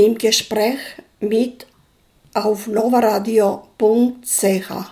im Gespräch mit auf novaradio.ch.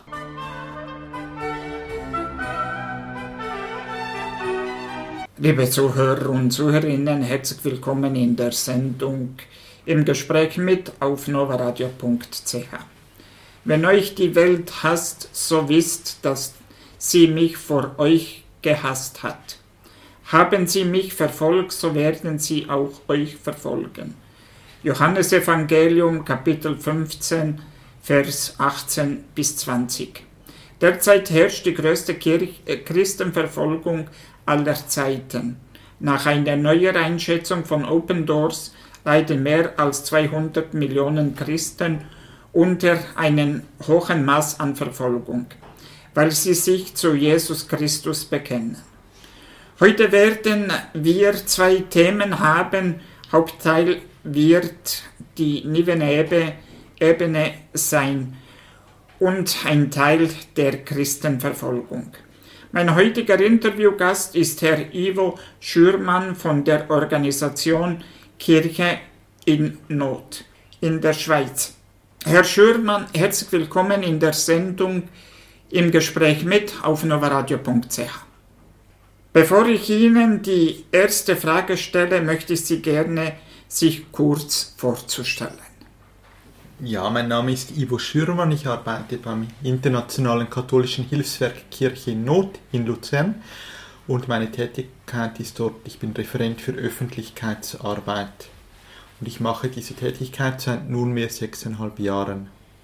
Liebe Zuhörer und Zuhörerinnen, herzlich willkommen in der Sendung im Gespräch mit auf novaradio.ch. Wenn euch die Welt hasst, so wisst, dass sie mich vor euch gehasst hat. Haben sie mich verfolgt, so werden sie auch euch verfolgen. Johannes Evangelium, Kapitel 15, Vers 18 bis 20. Derzeit herrscht die größte Christenverfolgung aller Zeiten. Nach einer neuen Einschätzung von Open Doors leiden mehr als 200 Millionen Christen unter einem hohen Maß an Verfolgung, weil sie sich zu Jesus Christus bekennen. Heute werden wir zwei Themen haben. Hauptteil wird die Nineveh-Ebene sein und ein Teil der Christenverfolgung. Mein heutiger Interviewgast ist Herr Ivo Schürmann von der Organisation Kirche in Not in der Schweiz. Herr Schürmann, herzlich willkommen in der Sendung im Gespräch mit auf novaradio.ch. Bevor ich Ihnen die erste Frage stelle, möchte ich Sie gerne sich kurz vorzustellen. Ja, mein Name ist Ivo Schürmann, ich arbeite beim Internationalen Katholischen Hilfswerk Kirche in Not in Luzern und meine Tätigkeit ist dort, ich bin Referent für Öffentlichkeitsarbeit und ich mache diese Tätigkeit seit nunmehr 6,5 Jahren.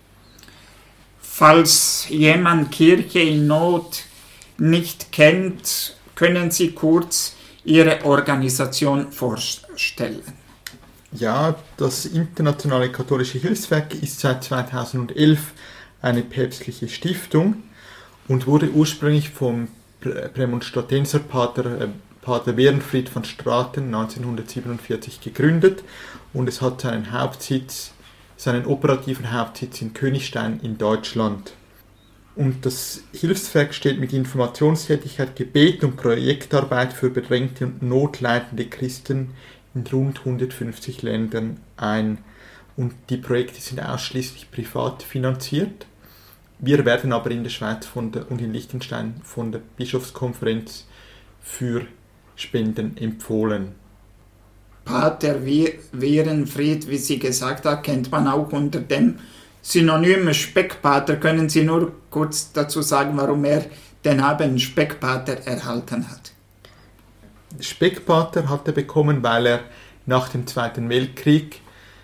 Falls jemand Kirche in Not nicht kennt, können Sie kurz Ihre Organisation vorstellen? Ja, das Internationale Katholische Hilfswerk ist seit 2011 eine päpstliche Stiftung und wurde ursprünglich vom Prämonstratenser Pater Werenfried van Straten 1947 gegründet und es hat seinen operativen Hauptsitz in Königstein in Deutschland. Und das Hilfswerk steht mit Informationstätigkeit, Gebet und Projektarbeit für bedrängte und notleidende Christen in rund 150 Ländern ein. Und die Projekte sind ausschließlich privat finanziert. Wir werden aber in der Schweiz und in Liechtenstein von der Bischofskonferenz für Spenden empfohlen. Pater Werenfried, wie Sie gesagt haben, kennt man auch unter dem Synonym Speckpater. Können Sie nur kurz dazu sagen, warum er den Namen Speckpater erhalten hat? Speckpater hat er bekommen, weil er nach dem Zweiten Weltkrieg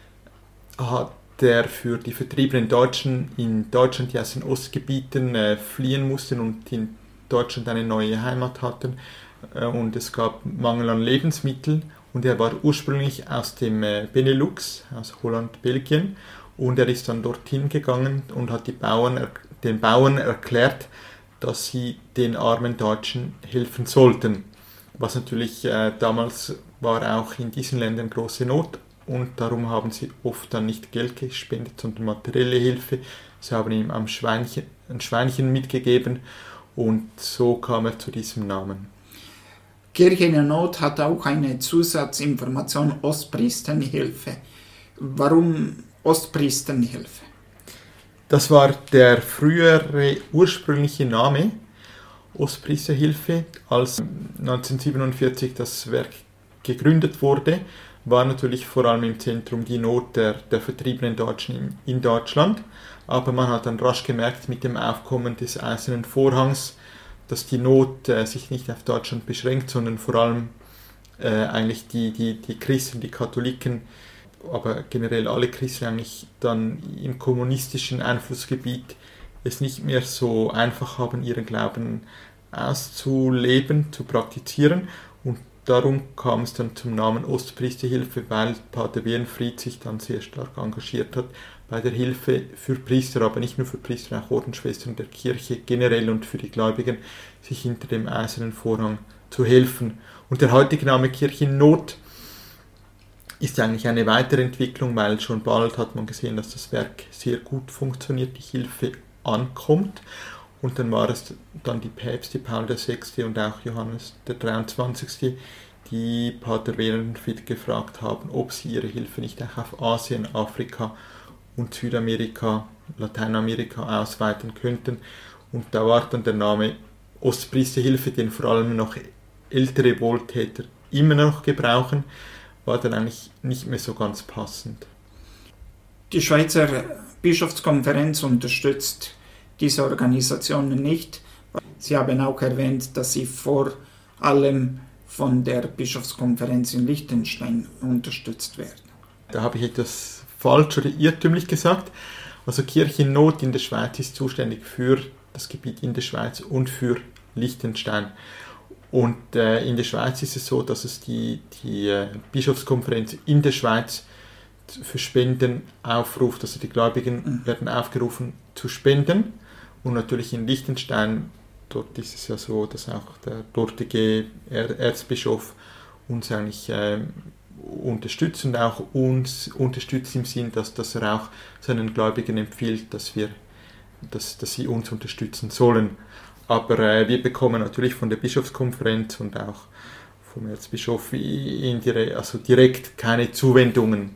für die vertriebenen Deutschen in Deutschland, die aus den Ostgebieten fliehen mussten und in Deutschland eine neue Heimat hatten. Und es gab Mangel an Lebensmitteln und er war ursprünglich aus dem Benelux, aus Holland, Belgien. Und er ist dann dorthin gegangen und hat den Bauern erklärt, dass sie den armen Deutschen helfen sollten. Was natürlich damals war auch in diesen Ländern große Not und darum haben sie oft dann nicht Geld gespendet, sondern materielle Hilfe. Sie haben ihm ein Schweinchen mitgegeben und so kam er zu diesem Namen. Kirche in Not hat auch eine Zusatzinformation Ostpriesterhilfe. Warum Ostpriesterhilfe? Das war der frühere ursprüngliche Name, Ostpriesterhilfe. Als 1947 das Werk gegründet wurde, war natürlich vor allem im Zentrum die Not der vertriebenen Deutschen in Deutschland. Aber man hat dann rasch gemerkt mit dem Aufkommen des Eisernen Vorhangs, dass die Not sich nicht auf Deutschland beschränkt, sondern vor allem eigentlich die Christen, die Katholiken, aber generell alle Christen eigentlich dann im kommunistischen Einflussgebiet es nicht mehr so einfach haben, ihren Glauben auszuleben, zu praktizieren. Und darum kam es dann zum Namen Ostpriesterhilfe, weil Pater Werenfried sich dann sehr stark engagiert hat bei der Hilfe für Priester, aber nicht nur für Priester, auch Ordensschwestern der Kirche generell und für die Gläubigen, sich hinter dem Eisernen Vorhang zu helfen. Und der heutige Name Kirche in Not ist eigentlich eine Weiterentwicklung, weil schon bald hat man gesehen, dass das Werk sehr gut funktioniert, die Hilfe ankommt. Und dann war es dann die Päpste, Paul VI. Und auch Johannes der 23., die Pater Werenfried gefragt haben, ob sie ihre Hilfe nicht auch auf Asien, Afrika und Südamerika, Lateinamerika ausweiten könnten. Und da war dann der Name Ostpriesterhilfe, den vor allem noch ältere Wohltäter immer noch gebrauchen, war dann eigentlich nicht mehr so ganz passend. Die Schweizer Bischofskonferenz unterstützt diese Organisationen nicht. Sie haben auch erwähnt, dass sie vor allem von der Bischofskonferenz in Liechtenstein unterstützt werden. Da habe ich etwas falsch oder irrtümlich gesagt. Also Kirche in Not in der Schweiz ist zuständig für das Gebiet in der Schweiz und für Liechtenstein. Und in der Schweiz ist es so, dass es die Bischofskonferenz in der Schweiz für Spenden aufruft. Also die Gläubigen werden aufgerufen zu spenden. Und natürlich in Liechtenstein, dort ist es ja so, dass auch der dortige Erzbischof uns eigentlich unterstützt und auch uns unterstützt im Sinn, dass er auch seinen Gläubigen empfiehlt, dass sie uns unterstützen sollen. Aber wir bekommen natürlich von der Bischofskonferenz und auch vom Erzbischof direkt keine Zuwendungen.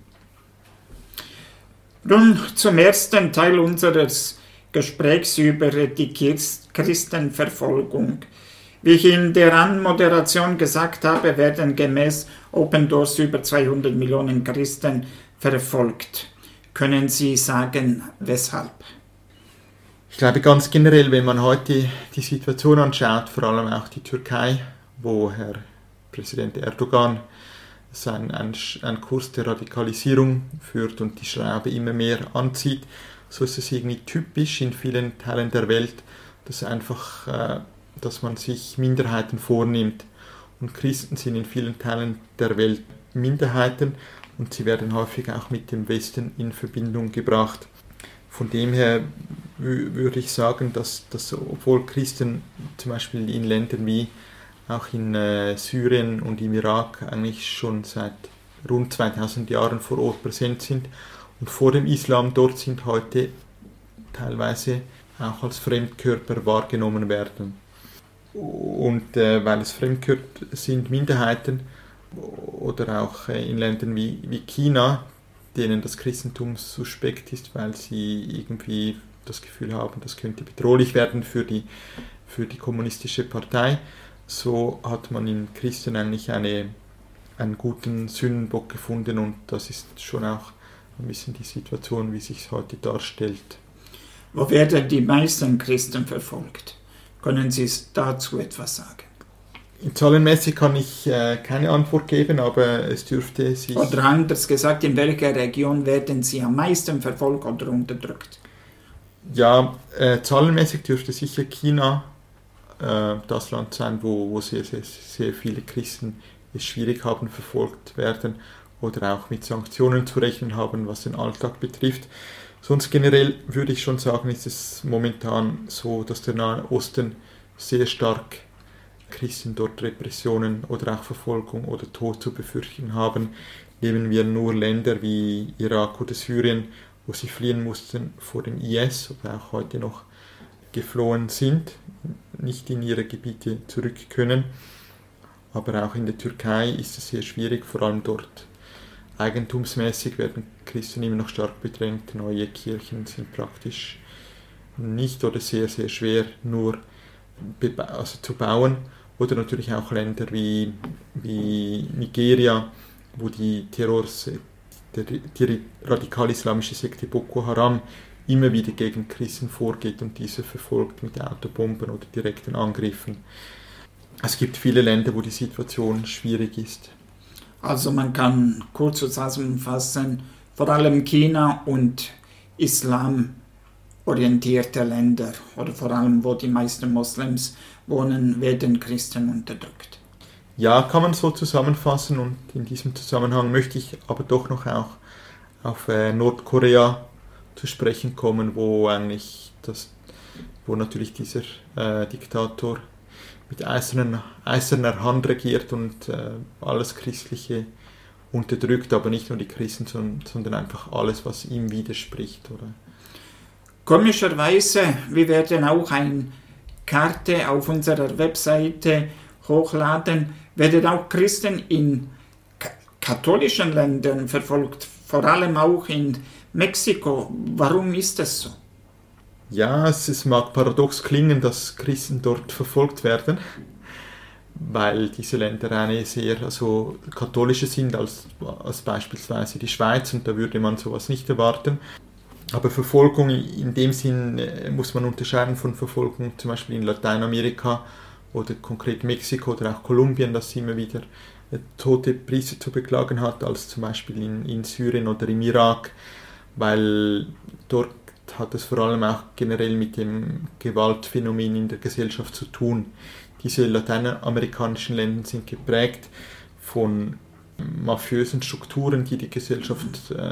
Nun zum ersten Teil unseres Gesprächs über die Christenverfolgung. Wie ich in der Anmoderation gesagt habe, werden gemäß Open Doors über 200 Millionen Christen verfolgt. Können Sie sagen, weshalb? Ich glaube ganz generell, wenn man heute die Situation anschaut, vor allem auch die Türkei, wo Herr Präsident Erdogan einen Kurs der Radikalisierung führt und die Schraube immer mehr anzieht, so ist es irgendwie typisch in vielen Teilen der Welt, dass man sich Minderheiten vornimmt. Und Christen sind in vielen Teilen der Welt Minderheiten und sie werden häufig auch mit dem Westen in Verbindung gebracht. Von dem her würde ich sagen, dass obwohl Christen zum Beispiel in Ländern wie auch in Syrien und im Irak eigentlich schon seit rund 2000 Jahren vor Ort präsent sind und vor dem Islam dort sind, heute teilweise auch als Fremdkörper wahrgenommen werden. Und weil es Fremdkörper sind, Minderheiten oder auch in Ländern wie China, denen das Christentum suspekt ist, weil sie irgendwie das Gefühl haben, das könnte bedrohlich werden für die kommunistische Partei. So hat man in Christen eigentlich einen guten Sündenbock gefunden und das ist schon auch ein bisschen die Situation, wie sich es heute darstellt. Wo werden die meisten Christen verfolgt? Können Sie dazu etwas sagen? Zahlenmäßig kann ich keine Antwort geben, aber es dürfte sich... Oder anders gesagt, in welcher Region werden Sie am meisten verfolgt oder unterdrückt? Ja, zahlenmäßig dürfte sicher China das Land sein, wo sehr, sehr, sehr viele Christen es schwierig haben, verfolgt werden oder auch mit Sanktionen zu rechnen haben, was den Alltag betrifft. Sonst generell würde ich schon sagen, ist es momentan so, dass der Nahe Osten sehr stark Christen dort Repressionen oder auch Verfolgung oder Tod zu befürchten haben. Nehmen wir nur Länder wie Irak oder Syrien, wo sie fliehen mussten vor dem IS oder auch heute noch geflohen sind, nicht in ihre Gebiete zurück können. Aber auch in der Türkei ist es sehr schwierig, vor allem dort eigentumsmäßig werden Christen immer noch stark bedrängt. Neue Kirchen sind praktisch nicht oder sehr, sehr schwer nur zu bauen. Oder natürlich auch Länder wie Nigeria, wo die radikal-islamische Sekte Boko Haram immer wieder gegen Christen vorgeht und diese verfolgt mit Autobomben oder direkten Angriffen. Es gibt viele Länder, wo die Situation schwierig ist. Also man kann kurz zusammenfassen, vor allem China und islamorientierte Länder oder vor allem, wo die meisten Moslems wohnen, werden Christen unterdrückt. Ja, kann man so zusammenfassen und in diesem Zusammenhang möchte ich aber doch noch auch auf Nordkorea zu sprechen kommen, wo natürlich dieser Diktator mit eiserner Hand regiert und alles Christliche unterdrückt, aber nicht nur die Christen, sondern einfach alles, was ihm widerspricht. Oder? Komischerweise, wir werden auch eine Karte auf unserer Webseite hochladen, werden auch Christen in katholischen Ländern verfolgt, vor allem auch in Mexiko. Warum ist das so? Ja, es mag paradox klingen, dass Christen dort verfolgt werden, weil diese Länder eine sehr katholische sind als beispielsweise die Schweiz, und da würde man sowas nicht erwarten. Aber Verfolgung in dem Sinn muss man unterscheiden von Verfolgung zum Beispiel in Lateinamerika oder konkret Mexiko oder auch Kolumbien, das immer wieder tote Priester zu beklagen hat, als zum Beispiel in Syrien oder im Irak, weil dort hat es vor allem auch generell mit dem Gewaltphänomen in der Gesellschaft zu tun. Diese lateinamerikanischen Länder sind geprägt von mafiösen Strukturen, die die Gesellschaft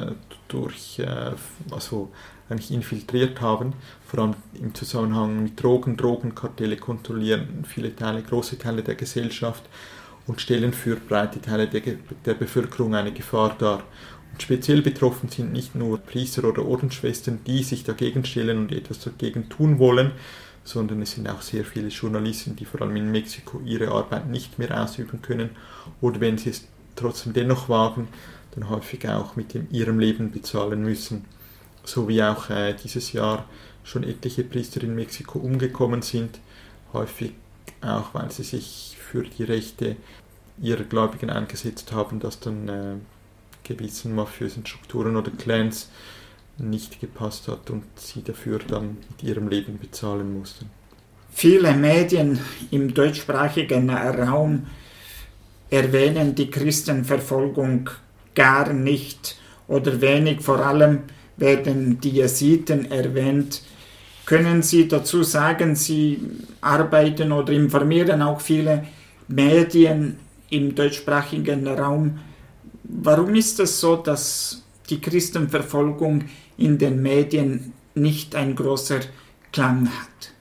eigentlich infiltriert haben, vor allem im Zusammenhang mit Drogenkartelle kontrollieren große Teile der Gesellschaft und stellen für breite Teile der Bevölkerung eine Gefahr dar. Und speziell betroffen sind nicht nur Priester oder Ordensschwestern, die sich dagegen stellen und etwas dagegen tun wollen, sondern es sind auch sehr viele Journalisten, die vor allem in Mexiko ihre Arbeit nicht mehr ausüben können oder wenn sie es trotzdem dennoch wagen, dann häufig auch mit ihrem Leben bezahlen müssen. So wie auch dieses Jahr schon etliche Priester in Mexiko umgekommen sind, häufig auch, weil sie sich für die Rechte ihrer Gläubigen eingesetzt haben, dass dann gewissen mafiösen Strukturen oder Clans nicht gepasst hat und sie dafür dann mit ihrem Leben bezahlen mussten. Viele Medien im deutschsprachigen Raum erwähnen die Christenverfolgung gar nicht oder wenig, vor allem werden die Jesiden erwähnt. Können Sie dazu sagen, Sie arbeiten oder informieren auch viele Medien im deutschsprachigen Raum. Warum ist es so, dass die Christenverfolgung in den Medien nicht ein großer Klang hat?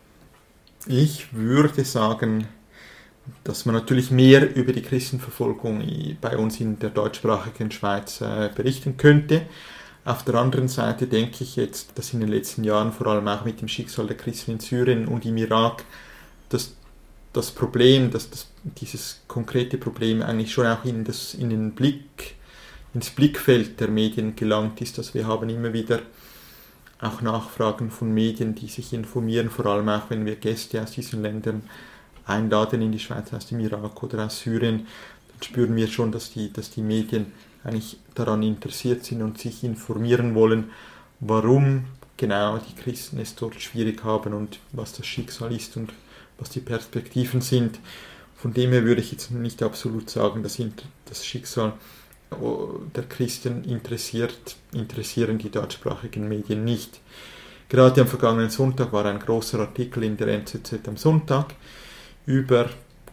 Ich würde sagen, dass man natürlich mehr über die Christenverfolgung bei uns in der deutschsprachigen Schweiz berichten könnte. Auf der anderen Seite denke ich jetzt, dass in den letzten Jahren, vor allem auch mit dem Schicksal der Christen in Syrien und im Irak, dass das Problem, dieses konkrete Problem eigentlich schon auch ins Blickfeld der Medien gelangt ist, dass wir haben immer wieder auch Nachfragen von Medien, die sich informieren, vor allem auch wenn wir Gäste aus diesen Ländern einladen in die Schweiz, aus dem Irak oder aus Syrien, dann spüren wir schon, dass die Medien eigentlich daran interessiert sind und sich informieren wollen, warum genau die Christen es dort schwierig haben und was das Schicksal ist und was die Perspektiven sind. Von dem her würde ich jetzt nicht absolut sagen, dass das Schicksal der Christen interessieren die deutschsprachigen Medien nicht. Gerade am vergangenen Sonntag war ein großer Artikel in der NZZ am Sonntag über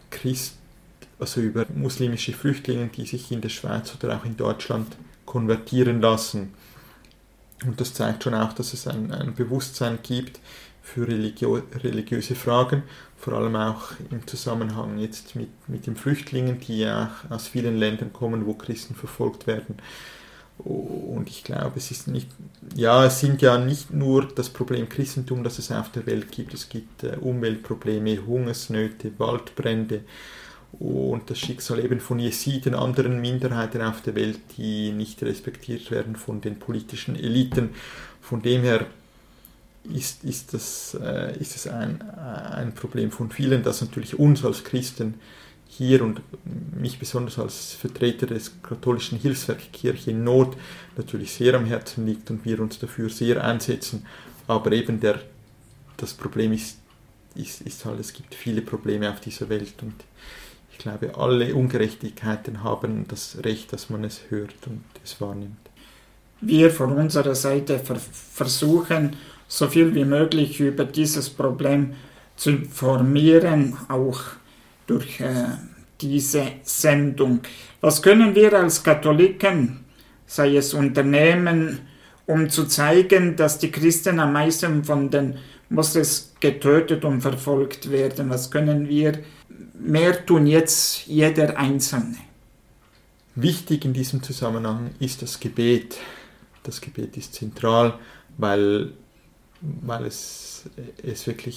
über muslimische Flüchtlinge, die sich in der Schweiz oder auch in Deutschland konvertieren lassen. Und das zeigt schon auch, dass es ein Bewusstsein gibt für religiöse Fragen, vor allem auch im Zusammenhang jetzt mit den Flüchtlingen, die ja aus vielen Ländern kommen, wo Christen verfolgt werden. Und ich glaube, es sind ja nicht nur das Problem Christentum, das es auf der Welt gibt. Es gibt Umweltprobleme, Hungersnöte, Waldbrände und das Schicksal eben von Jesiden, anderen Minderheiten auf der Welt, die nicht respektiert werden von den politischen Eliten. Von dem her ist es ein Problem von vielen, das natürlich uns als Christen hier und mich besonders als Vertreter des katholischen Hilfswerk Kirche in Not natürlich sehr am Herzen liegt und wir uns dafür sehr einsetzen. Aber eben das Problem ist halt, es gibt viele Probleme auf dieser Welt und ich glaube, alle Ungerechtigkeiten haben das Recht, dass man es hört und es wahrnimmt. Wir von unserer Seite versuchen, so viel wie möglich über dieses Problem zu informieren, auch durch diese Sendung. Was können wir als Katholiken, sei es unternehmen, um zu zeigen, dass die Christen am meisten von den Moslems getötet und verfolgt werden? Was können wir mehr tun, jetzt jeder Einzelne? Wichtig in diesem Zusammenhang ist das Gebet. Das Gebet ist zentral, weil es wirklich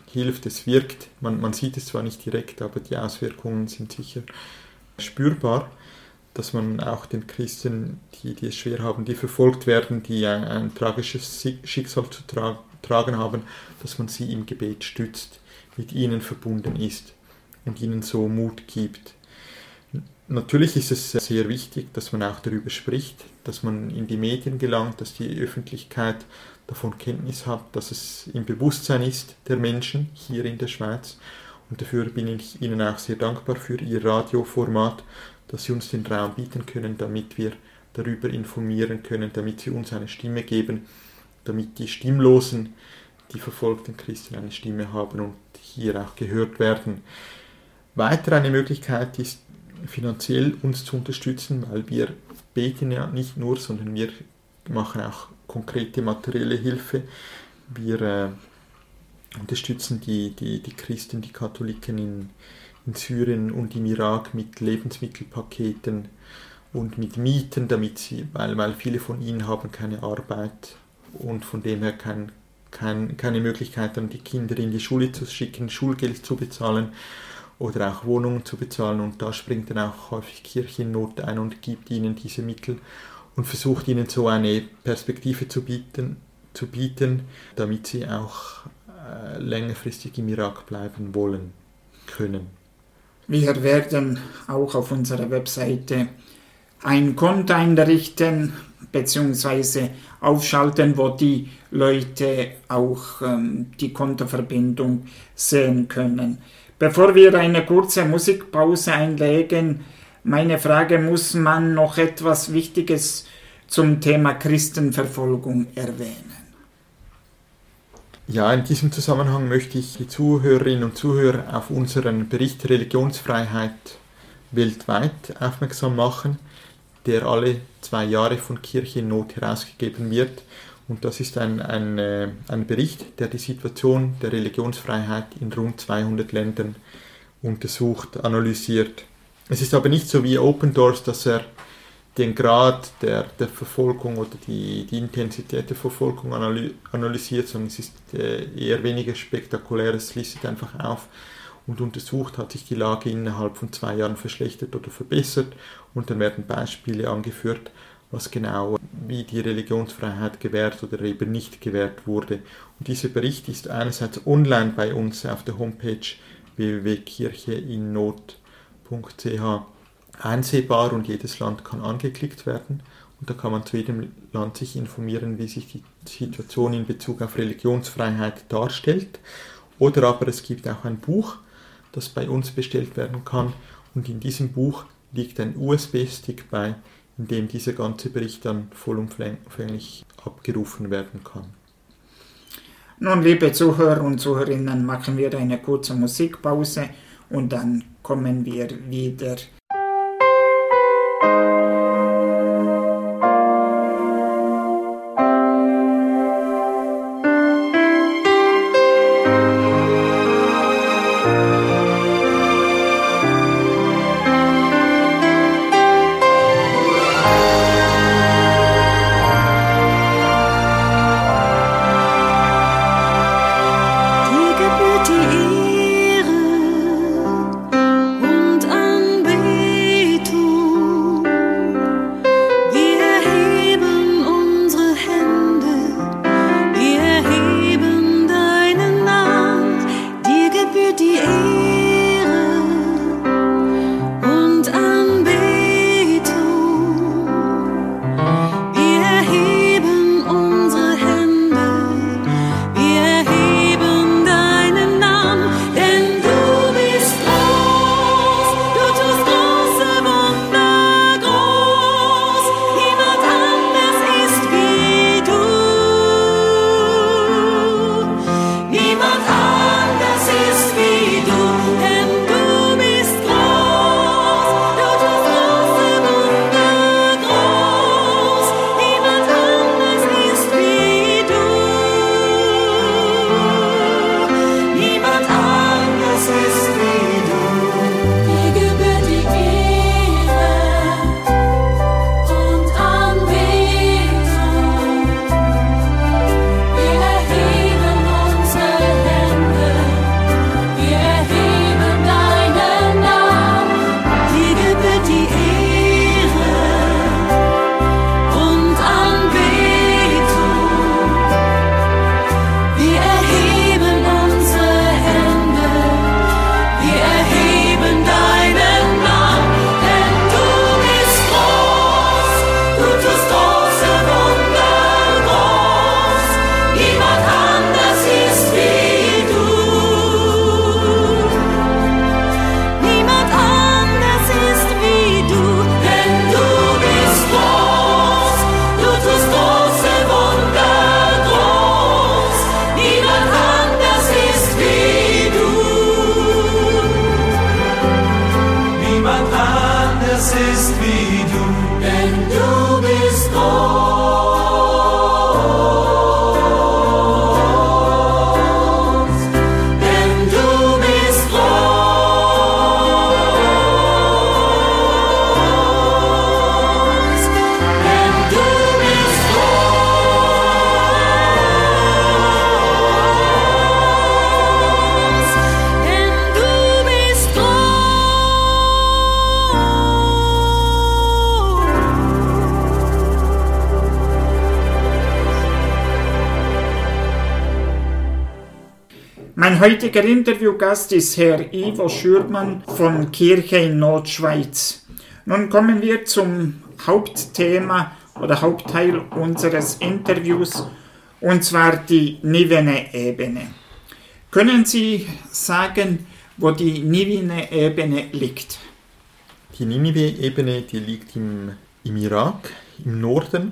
hilft, es wirkt. Man sieht es zwar nicht direkt, aber die Auswirkungen sind sicher spürbar, dass man auch den Christen, die es schwer haben, die verfolgt werden, die ein tragisches Schicksal zu tragen haben, dass man sie im Gebet stützt, mit ihnen verbunden ist und ihnen so Mut gibt. Natürlich ist es sehr wichtig, dass man auch darüber spricht, dass man in die Medien gelangt, dass die Öffentlichkeit davon Kenntnis hat, dass es im Bewusstsein ist der Menschen hier in der Schweiz. Und dafür bin ich Ihnen auch sehr dankbar für Ihr Radioformat, dass Sie uns den Raum bieten können, damit wir darüber informieren können, damit Sie uns eine Stimme geben, damit die Stimmlosen, die verfolgten Christen eine Stimme haben und hier auch gehört werden. Weiter eine Möglichkeit ist, finanziell uns zu unterstützen, weil wir beten ja nicht nur, sondern wir machen auch konkrete materielle Hilfe. Wir unterstützen die Christen, die Katholiken in Syrien und im Irak mit Lebensmittelpaketen und mit Mieten, weil viele von ihnen haben keine Arbeit und von dem her keine Möglichkeit, dann die Kinder in die Schule zu schicken, Schulgeld zu bezahlen oder auch Wohnungen zu bezahlen. Und da springt dann auch häufig Kirche in Not ein und gibt ihnen diese Mittel und versucht ihnen so eine Perspektive zu bieten, damit sie auch längerfristig im Irak bleiben wollen können. Wir werden auch auf unserer Webseite ein Konto einrichten bzw. aufschalten, wo die Leute auch die Kontoverbindung sehen können. Bevor wir eine kurze Musikpause einlegen, meine Frage: Muss man noch etwas Wichtiges zum Thema Christenverfolgung erwähnen? Ja, in diesem Zusammenhang möchte ich die Zuhörerinnen und Zuhörer auf unseren Bericht Religionsfreiheit weltweit aufmerksam machen, der alle 2 Jahre von Kirche in Not herausgegeben wird. Und das ist ein Bericht, der die Situation der Religionsfreiheit in rund 200 Ländern untersucht, analysiert. Es ist aber nicht so wie Open Doors, dass er den Grad der Verfolgung oder die Intensität der Verfolgung analysiert, sondern es ist eher weniger spektakulär. Es listet einfach auf und untersucht, hat sich die Lage innerhalb von 2 Jahren verschlechtert oder verbessert, und dann werden Beispiele angeführt, was genau, wie die Religionsfreiheit gewährt oder eben nicht gewährt wurde. Und dieser Bericht ist einerseits online bei uns auf der Homepage www.kircheinnot.ch einsehbar und jedes Land kann angeklickt werden. Und da kann man zu jedem Land sich informieren, wie sich die Situation in Bezug auf Religionsfreiheit darstellt. Oder aber es gibt auch ein Buch, das bei uns bestellt werden kann. Und in diesem Buch liegt ein USB-Stick bei, in dem dieser ganze Bericht dann vollumfänglich abgerufen werden kann. Nun, liebe Zuhörer und Zuhörerinnen, machen wir eine kurze Musikpause und dann kommen wir wieder. Die Ehre und Anbetung es ist wie du, denn du bist groß, denn du bist groß, denn du bist groß, denn du bist Mein heutiger Interviewgast ist Herr Ivo Schürmann von Kirche in Nordschweiz. Nun kommen wir zum Hauptthema oder Hauptteil unseres Interviews, und zwar die Nivene-Ebene. Können Sie sagen, wo die Nivene-Ebene liegt? Die Ninive-Ebene, die liegt im Irak, im Norden,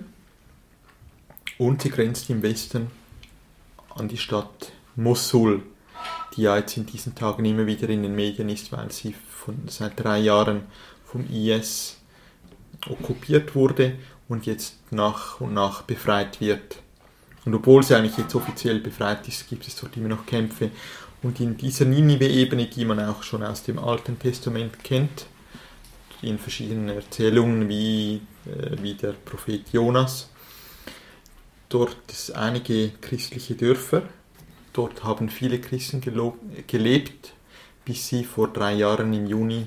und sie grenzt im Westen an die Stadt Mossul, die ja jetzt in diesen Tagen immer wieder in den Medien ist, weil sie seit 3 Jahren vom IS okkupiert wurde und jetzt nach und nach befreit wird. Und obwohl sie eigentlich jetzt offiziell befreit ist, gibt es dort immer noch Kämpfe. Und in dieser Ninive-Ebene, die man auch schon aus dem Alten Testament kennt, in verschiedenen Erzählungen wie der Prophet Jonas, dort ist einige christliche Dörfer. Dort haben viele Christen gelebt, bis sie vor 3 Jahren im Juni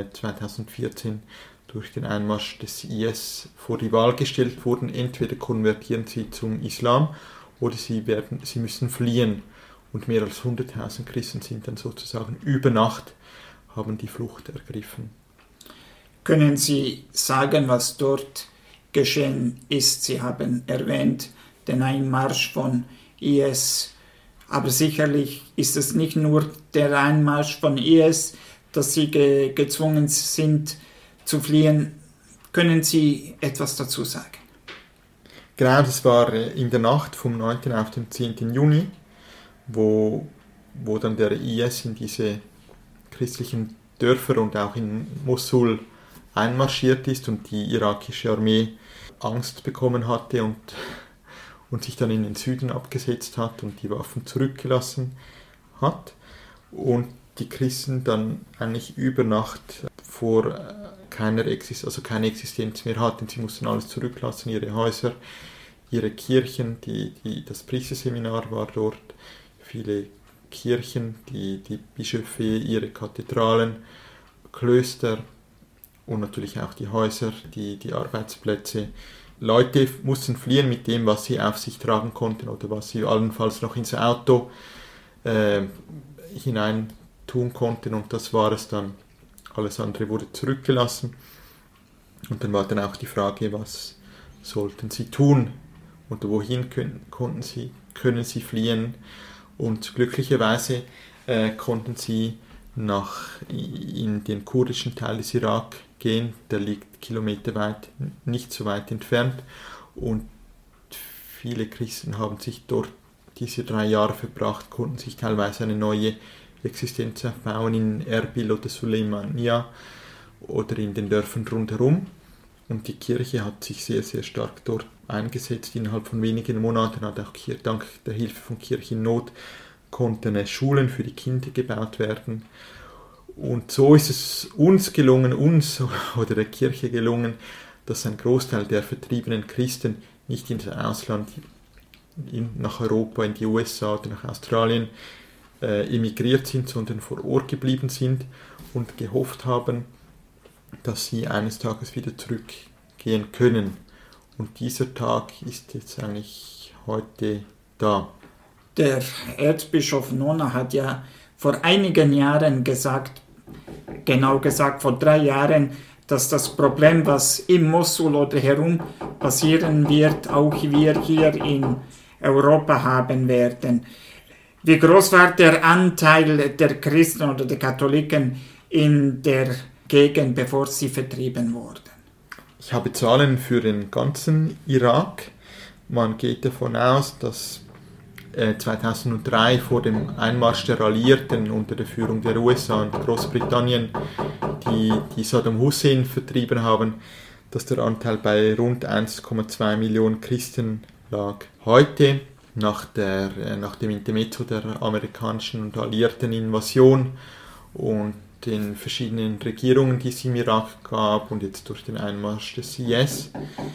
2014 durch den Einmarsch des IS vor die Wahl gestellt wurden. Entweder konvertieren sie zum Islam oder sie müssen fliehen. Und mehr als 100.000 Christen sind dann sozusagen über Nacht, haben die Flucht ergriffen. Können Sie sagen, was dort geschehen ist? Sie haben erwähnt den Einmarsch von IS. Aber sicherlich ist es nicht nur der Einmarsch von IS, dass sie gezwungen sind zu fliehen. Können Sie etwas dazu sagen? Genau, das war in der Nacht vom 9. auf den 10. Juni, wo dann der IS in diese christlichen Dörfer und auch in Mosul einmarschiert ist und die irakische Armee Angst bekommen hatte und sich dann in den Süden abgesetzt hat und die Waffen zurückgelassen hat und die Christen dann eigentlich über Nacht vor keine Existenz mehr hatten. Sie mussten alles zurücklassen, ihre Häuser, ihre Kirchen, das Priesterseminar war dort, viele Kirchen, die Bischöfe, ihre Kathedralen, Klöster und natürlich auch die Häuser, die Arbeitsplätze. Leute mussten fliehen mit dem, was sie auf sich tragen konnten oder was sie allenfalls noch ins Auto hinein tun konnten, und das war es dann. Alles andere wurde zurückgelassen und dann war dann auch die Frage, was sollten sie tun oder wohin können sie fliehen, und glücklicherweise konnten sie in den kurdischen Teil des Irak gehen, der liegt kilometerweit, nicht so weit entfernt, und viele Christen haben sich dort diese 3 Jahre verbracht, konnten sich teilweise eine neue Existenz aufbauen in Erbil oder Suleimania oder in den Dörfern rundherum, und die Kirche hat sich sehr, sehr stark dort eingesetzt. Innerhalb von wenigen Monaten hat auch dank der Hilfe von Kirche in Not konnten Schulen für die Kinder gebaut werden. Und so ist es uns oder der Kirche gelungen, dass ein Großteil der vertriebenen Christen nicht ins Ausland, nach Europa, in die USA oder nach Australien emigriert sind, sondern vor Ort geblieben sind und gehofft haben, dass sie eines Tages wieder zurückgehen können. Und dieser Tag ist jetzt eigentlich heute da. Der Erzbischof Nona hat ja vor einigen Jahren gesagt, genau gesagt vor 3 Jahren, dass das Problem, was im Mosul oder herum passieren wird, auch wir hier in Europa haben werden. Wie groß war der Anteil der Christen oder der Katholiken in der Gegend, bevor sie vertrieben wurden? Ich habe Zahlen für den ganzen Irak. Man geht davon aus, dass 2003 vor dem Einmarsch der Alliierten unter der Führung der USA und Großbritannien, die Saddam Hussein vertrieben haben, dass der Anteil bei rund 1,2 Millionen Christen lag. Heute, nach dem Intermezzo der amerikanischen und alliierten Invasion und den verschiedenen Regierungen, die es im Irak gab und jetzt durch den Einmarsch des IS,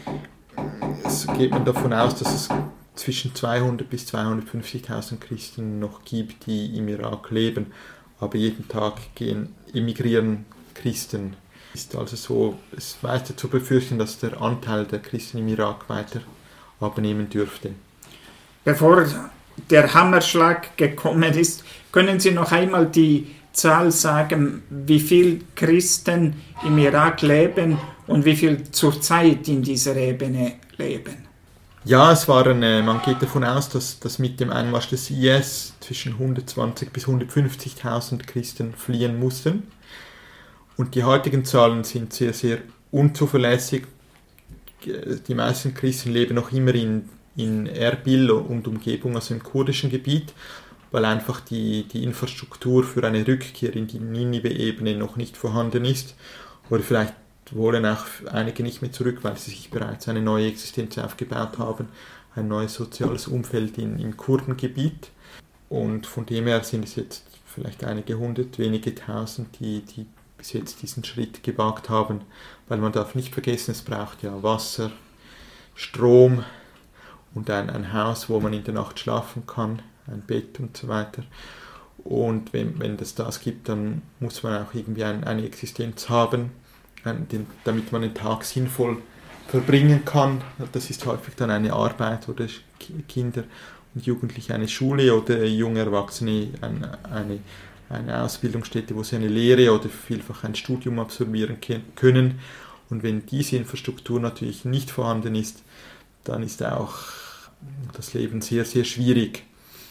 geht man davon aus, dass es zwischen 200 bis 250.000 Christen noch gibt, die im Irak leben. Aber jeden Tag emigrieren Christen. Es ist also so, es ist weiter zu befürchten, dass der Anteil der Christen im Irak weiter abnehmen dürfte. Bevor der Hammerschlag gekommen ist, können Sie noch einmal die Zahl sagen, wie viele Christen im Irak leben und wie viel zurzeit in dieser Ebene leben? Ja, man geht davon aus, dass mit dem Einmarsch des IS zwischen 120.000 bis 150.000 Christen fliehen mussten. Und die heutigen Zahlen sind sehr, sehr unzuverlässig. Die meisten Christen leben noch immer in Erbil und Umgebung, also im kurdischen Gebiet, weil einfach die Infrastruktur für eine Rückkehr in die Ninive-Ebene noch nicht vorhanden ist. Oder vielleicht wollen auch einige nicht mehr zurück, weil sie sich bereits eine neue Existenz aufgebaut haben, ein neues soziales Umfeld im Kurdengebiet. Und von dem her sind es jetzt vielleicht einige hundert, wenige tausend, die bis jetzt diesen Schritt gewagt haben, weil man darf nicht vergessen, es braucht ja Wasser, Strom und ein Haus, wo man in der Nacht schlafen kann, ein Bett und so weiter. Und wenn es das gibt, dann muss man auch irgendwie eine Existenz haben, damit man den Tag sinnvoll verbringen kann. Das ist häufig dann eine Arbeit oder Kinder und Jugendliche eine Schule oder junge Erwachsene eine Ausbildungsstätte, wo sie eine Lehre oder vielfach ein Studium absolvieren können. Und wenn diese Infrastruktur natürlich nicht vorhanden ist, dann ist auch das Leben sehr, sehr schwierig.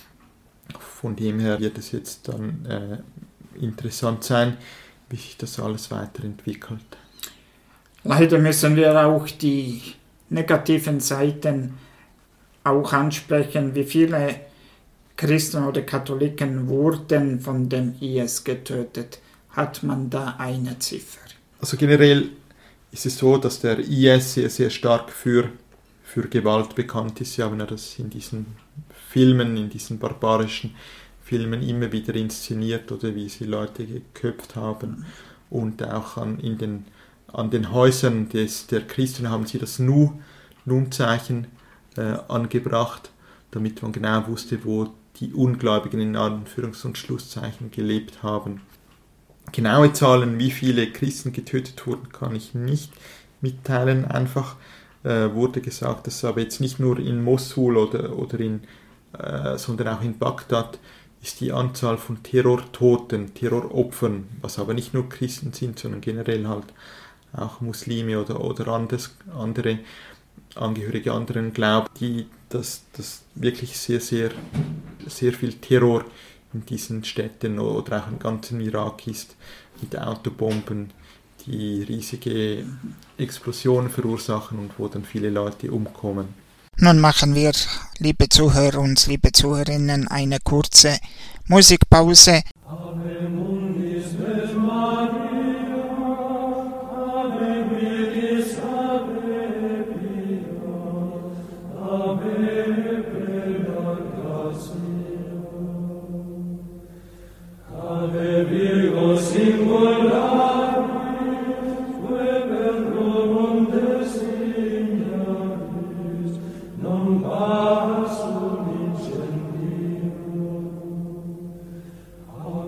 Von dem her wird es jetzt dann interessant sein, wie sich das alles weiterentwickelt. Leider müssen wir auch die negativen Seiten auch ansprechen. Wie viele Christen oder Katholiken wurden von dem IS getötet? Hat man da eine Ziffer? Also generell ist es so, dass der IS sehr, sehr stark für Gewalt bekannt ist. Sie haben ja das in diesen Filmen, in diesen barbarischen Filmen immer wieder inszeniert oder wie sie Leute geköpft haben. Und auch an den Häusern der Christen haben sie das Nun-Zeichen angebracht, damit man genau wusste, wo die Ungläubigen in Anführungs- und Schlusszeichen gelebt haben. Genaue Zahlen, wie viele Christen getötet wurden, kann ich nicht mitteilen. Einfach wurde gesagt, dass aber jetzt nicht nur in Mosul sondern auch in Bagdad ist die Anzahl von Terrortoten, Terroropfern, was aber nicht nur Christen sind, sondern generell halt auch Muslime oder andere Angehörige anderen Glauben, dass wirklich sehr, sehr, sehr viel Terror in diesen Städten oder auch im ganzen Irak ist, mit Autobomben, die riesige Explosionen verursachen und wo dann viele Leute umkommen. Nun machen wir, liebe Zuhörer und liebe Zuhörerinnen, eine kurze Musikpause. Oh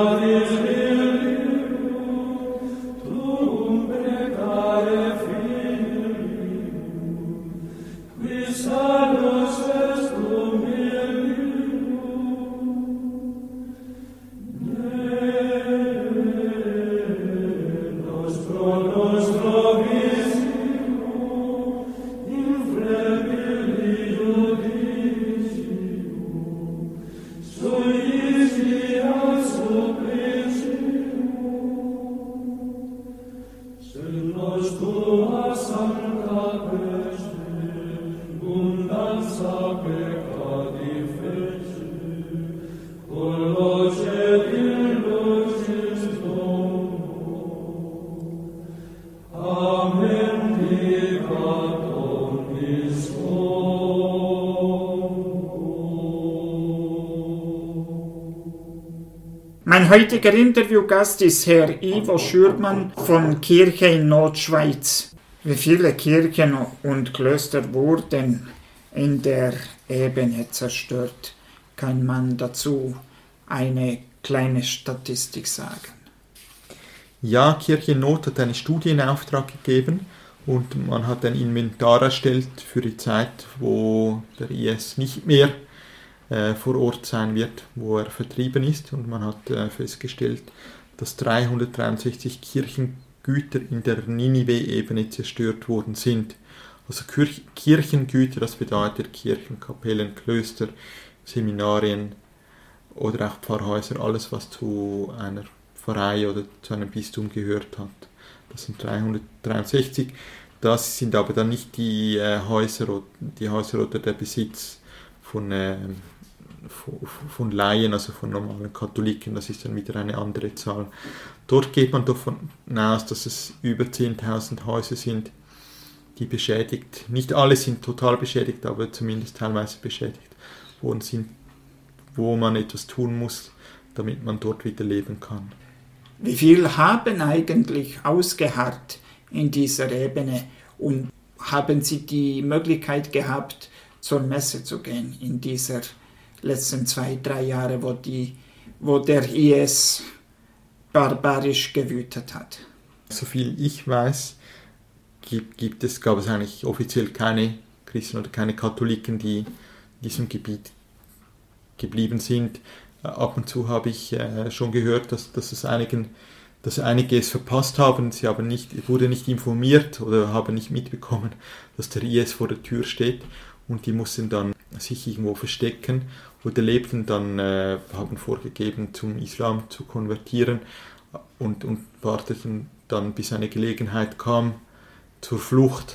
Mein heutiger Interviewgast ist Herr Ivo Schürmann von Kirche in Nordschweiz. Wie viele Kirchen und Klöster wurden in der Ebene zerstört? Kann man dazu eine kleine Statistik sagen? Ja, Kirche in Not hat eine Studie in Auftrag gegeben und man hat ein Inventar erstellt für die Zeit, wo der IS nicht mehr vor Ort sein wird, wo er vertrieben ist. Und man hat festgestellt, dass 363 Kirchengüter in der Ninive-Ebene zerstört worden sind. Also Kirchengüter, das bedeutet Kirchen, Kapellen, Klöster, Seminarien oder auch Pfarrhäuser, alles was zu einer Pfarrei oder zu einem Bistum gehört hat. Das sind 363. Das sind aber dann nicht die Häuser oder der Besitz von Laien, also von normalen Katholiken, das ist dann wieder eine andere Zahl. Dort geht man davon aus, dass es über 10.000 Häuser sind, die beschädigt, nicht alle sind total beschädigt, aber zumindest teilweise beschädigt worden sind, wo man etwas tun muss, damit man dort wieder leben kann. Wie viel haben eigentlich ausgeharrt in dieser Ebene und haben Sie die Möglichkeit gehabt, zur Messe zu gehen in dieser letzten 2-3 Jahre, wo der IS barbarisch gewütet hat? Soviel ich weiß, gab es eigentlich offiziell keine Christen oder keine Katholiken, die in diesem Gebiet geblieben sind. Ab und zu habe ich schon gehört, dass einige es verpasst haben. Sie wurde nicht informiert oder haben nicht mitbekommen, dass der IS vor der Tür steht, und die mussten dann sich irgendwo verstecken oder haben vorgegeben, zum Islam zu konvertieren und warteten dann, bis eine Gelegenheit kam zur Flucht.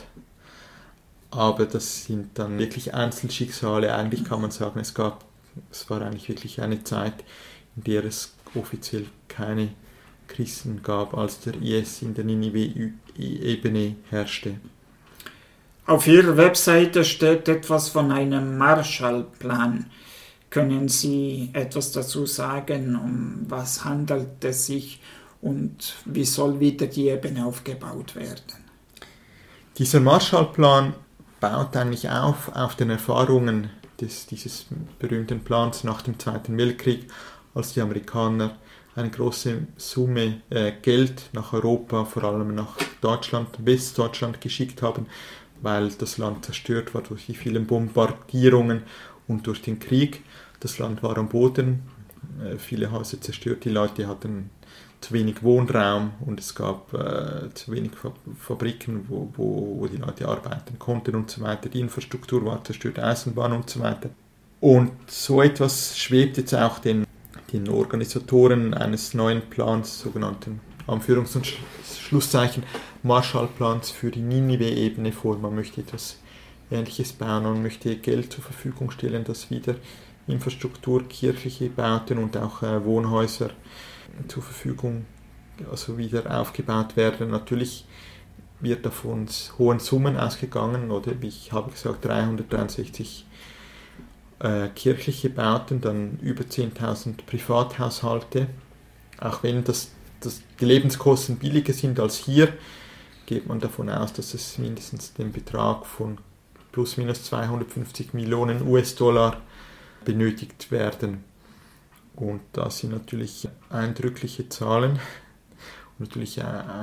Aber das sind dann wirklich Einzelschicksale. Eigentlich kann man sagen, es war eigentlich wirklich eine Zeit, in der es offiziell keine Christen gab, als der IS in der Ninive-Ebene herrschte. Auf Ihrer Webseite steht etwas von einem Marshallplan. Können Sie etwas dazu sagen, um was handelt es sich und wie soll wieder die Ebene aufgebaut werden? Dieser Marshallplan baut eigentlich auf den Erfahrungen dieses berühmten Plans nach dem Zweiten Weltkrieg, als die Amerikaner eine große Summe Geld nach Europa, vor allem nach Deutschland, Westdeutschland geschickt haben, weil das Land zerstört war durch die vielen Bombardierungen und durch den Krieg. Das Land war am Boden, viele Häuser zerstört, die Leute hatten zu wenig Wohnraum und es gab zu wenig Fabriken, wo die Leute arbeiten konnten und so weiter. Die Infrastruktur war zerstört, Eisenbahn und so weiter. Und so etwas schwebt jetzt auch den Organisatoren eines neuen Plans, sogenannten Anführungs- und Schlusszeichen Marshallplans für die Ninive-Ebene vor. Man möchte etwas Ähnliches bauen, man möchte Geld zur Verfügung stellen, dass wieder Infrastruktur, kirchliche Bauten und auch Wohnhäuser zur Verfügung, also wieder aufgebaut werden. Natürlich wird davon hohen Summen ausgegangen, oder wie ich habe gesagt, 363 kirchliche Bauten, dann über 10.000 Privathaushalte. Auch wenn die Lebenskosten billiger sind als hier, geht man davon aus, dass es mindestens den Betrag von plus minus 250 Millionen US-Dollar benötigt werden. Und das sind natürlich eindrückliche Zahlen und natürlich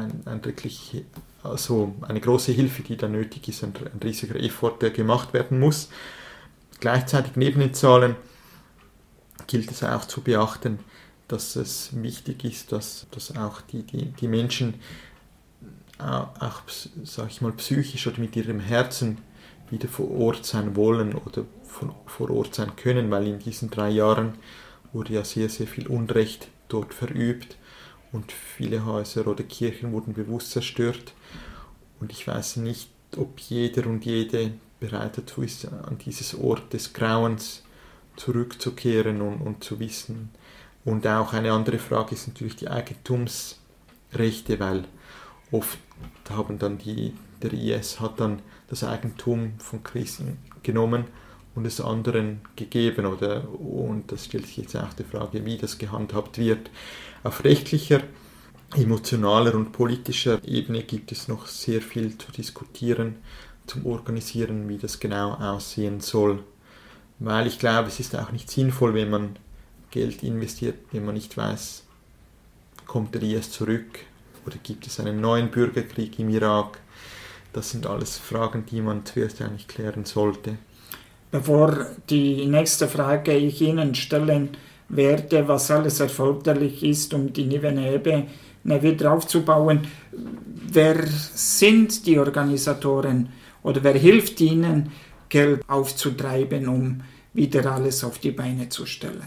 also eine große Hilfe, die da nötig ist, ein riesiger Effort, der gemacht werden muss. Gleichzeitig neben den Zahlen gilt es auch zu beachten, dass es wichtig ist, dass auch die Menschen auch, sag ich mal, psychisch oder mit ihrem Herzen wieder vor Ort sein wollen oder vor Ort sein können, weil in diesen 3 Jahren wurde ja sehr, sehr viel Unrecht dort verübt und viele Häuser oder Kirchen wurden bewusst zerstört. Und ich weiß nicht, ob jeder und jede bereit dazu ist, an dieses Ort des Grauens zurückzukehren und zu wissen. Und auch eine andere Frage ist natürlich die Eigentumsrechte, weil oft haben dann der IS hat dann das Eigentum von Christen genommen und es anderen gegeben, und das stellt sich jetzt auch die Frage, wie das gehandhabt wird. Auf rechtlicher, emotionaler und politischer Ebene gibt es noch sehr viel zu diskutieren, zum Organisieren, wie das genau aussehen soll. Weil ich glaube, es ist auch nicht sinnvoll, wenn man Geld investiert, wenn man nicht weiß, kommt der IS zurück oder gibt es einen neuen Bürgerkrieg im Irak. Das sind alles Fragen, die man zuerst eigentlich klären sollte. Bevor die nächste Frage ich Ihnen stellen werde, was alles erforderlich ist, um die Nivenebe wieder aufzubauen, wer sind die Organisatoren oder wer hilft Ihnen, Geld aufzutreiben, um wieder alles auf die Beine zu stellen?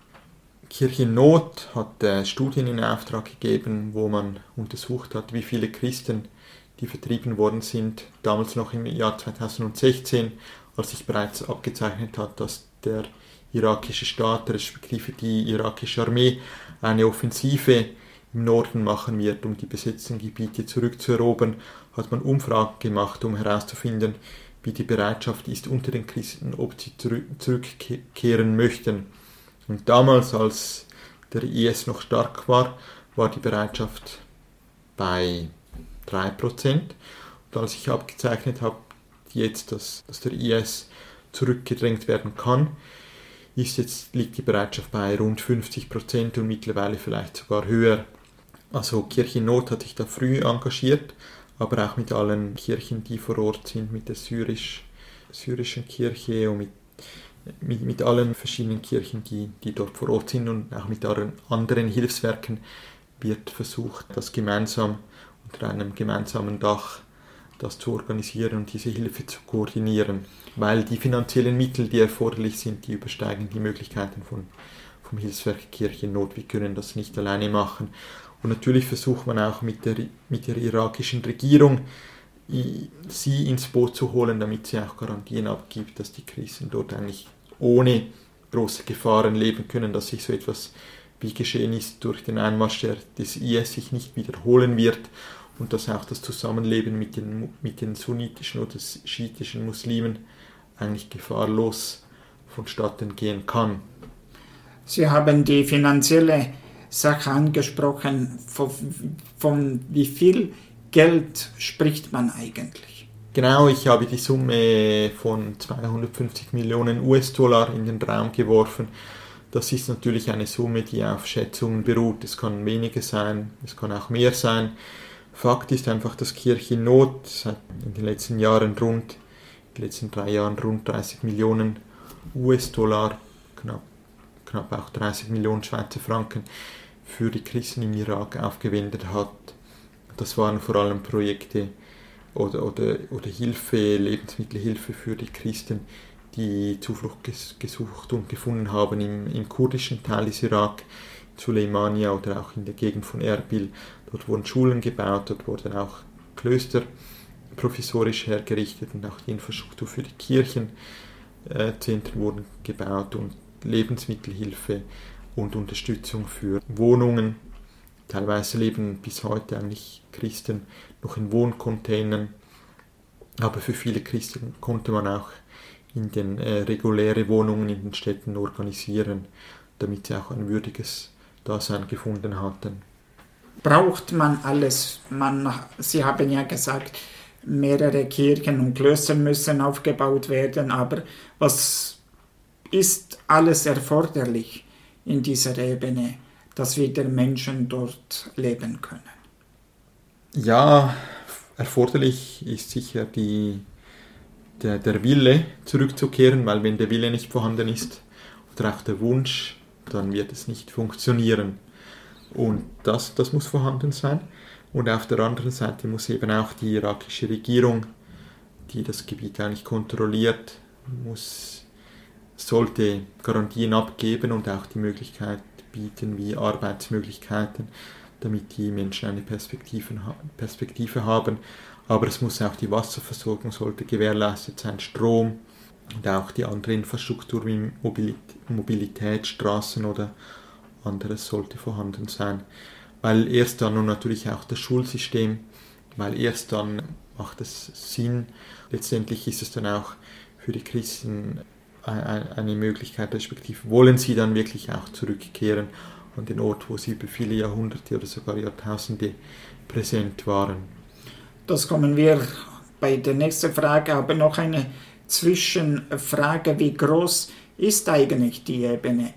Kirche in Not hat Studien in Auftrag gegeben, wo man untersucht hat, wie viele Christen, die vertrieben worden sind, damals noch im Jahr 2016, als sich bereits abgezeichnet hat, dass der irakische Staat, respektive die irakische Armee, eine Offensive im Norden machen wird, um die besetzten Gebiete zurückzuerobern, hat man Umfragen gemacht, um herauszufinden, wie die Bereitschaft ist unter den Christen, ob sie zurückkehren möchten. Und damals, als der IS noch stark war, war die Bereitschaft bei 3%. Und als ich abgezeichnet habe, jetzt, dass der IS zurückgedrängt werden kann, liegt die Bereitschaft bei rund 50% und mittlerweile vielleicht sogar höher. Also Kirche in Not hat sich da früh engagiert, aber auch mit allen Kirchen, die vor Ort sind, mit der syrischen Kirche und mit allen verschiedenen Kirchen, die dort vor Ort sind, und auch mit anderen Hilfswerken wird versucht, das gemeinsam unter einem gemeinsamen Dach das zu organisieren und diese Hilfe zu koordinieren, weil die finanziellen Mittel, die erforderlich sind, die übersteigen die Möglichkeiten vom Hilfswerk Kirche in Not. Wir können das nicht alleine machen. Und natürlich versucht man auch mit der irakischen Regierung, sie ins Boot zu holen, damit sie auch Garantien abgibt, dass die Christen dort eigentlich ohne große Gefahren leben können, dass sich so etwas, wie geschehen ist, durch den Einmarsch des IS sich nicht wiederholen wird und dass auch das Zusammenleben mit den sunnitischen oder schiitischen Muslimen eigentlich gefahrlos vonstatten gehen kann. Sie haben die finanzielle Sache angesprochen. Von wie viel Geld spricht man eigentlich? Genau, ich habe die Summe von 250 Millionen US-Dollar in den Raum geworfen. Das ist natürlich eine Summe, die auf Schätzungen beruht. Es kann weniger sein, es kann auch mehr sein. Fakt ist einfach, dass Kirche in Not in den letzten 3 Jahren rund 30 Millionen US-Dollar, knapp auch 30 Millionen Schweizer Franken für die Christen im Irak aufgewendet hat. Das waren vor allem Projekte oder Hilfe, Lebensmittelhilfe für die Christen, die Zuflucht gesucht und gefunden haben im kurdischen Teil des Irak, in Suleimania oder auch in der Gegend von Erbil. Dort wurden Schulen gebaut, dort wurden auch Klöster provisorisch hergerichtet und auch die Infrastruktur für die Kirchenzentren wurden gebaut und Lebensmittelhilfe und Unterstützung für Wohnungen. Teilweise leben bis heute eigentlich Christen noch in Wohncontainern, aber für viele Christen konnte man auch in den reguläre Wohnungen in den Städten organisieren, damit sie auch ein würdiges Dasein gefunden hatten. Braucht man alles? Sie haben ja gesagt, mehrere Kirchen und Klöster müssen aufgebaut werden, aber was ist alles erforderlich in dieser Ebene, dass wieder Menschen dort leben können? Ja, erforderlich ist sicher der Wille zurückzukehren, weil wenn der Wille nicht vorhanden ist oder auch der Wunsch, dann wird es nicht funktionieren. Und das muss vorhanden sein. Und auf der anderen Seite muss eben auch die irakische Regierung, die das Gebiet eigentlich kontrolliert, sollte Garantien abgeben und auch die Möglichkeit bieten wie Arbeitsmöglichkeiten, damit die Menschen eine Perspektive haben. Aber es muss auch die Wasserversorgung sollte gewährleistet sein, Strom und auch die andere Infrastruktur wie Mobilität, Straßen oder anderes sollte vorhanden sein. Weil erst dann und natürlich auch das Schulsystem, weil erst dann macht es Sinn. Letztendlich ist es dann auch für die Christen eine Möglichkeit, respektive wollen sie dann wirklich auch zurückkehren an den Ort, wo sie über viele Jahrhunderte oder sogar Jahrtausende präsent waren. Das kommen wir bei der nächsten Frage, aber noch eine Zwischenfrage. Wie groß ist eigentlich die Ebene?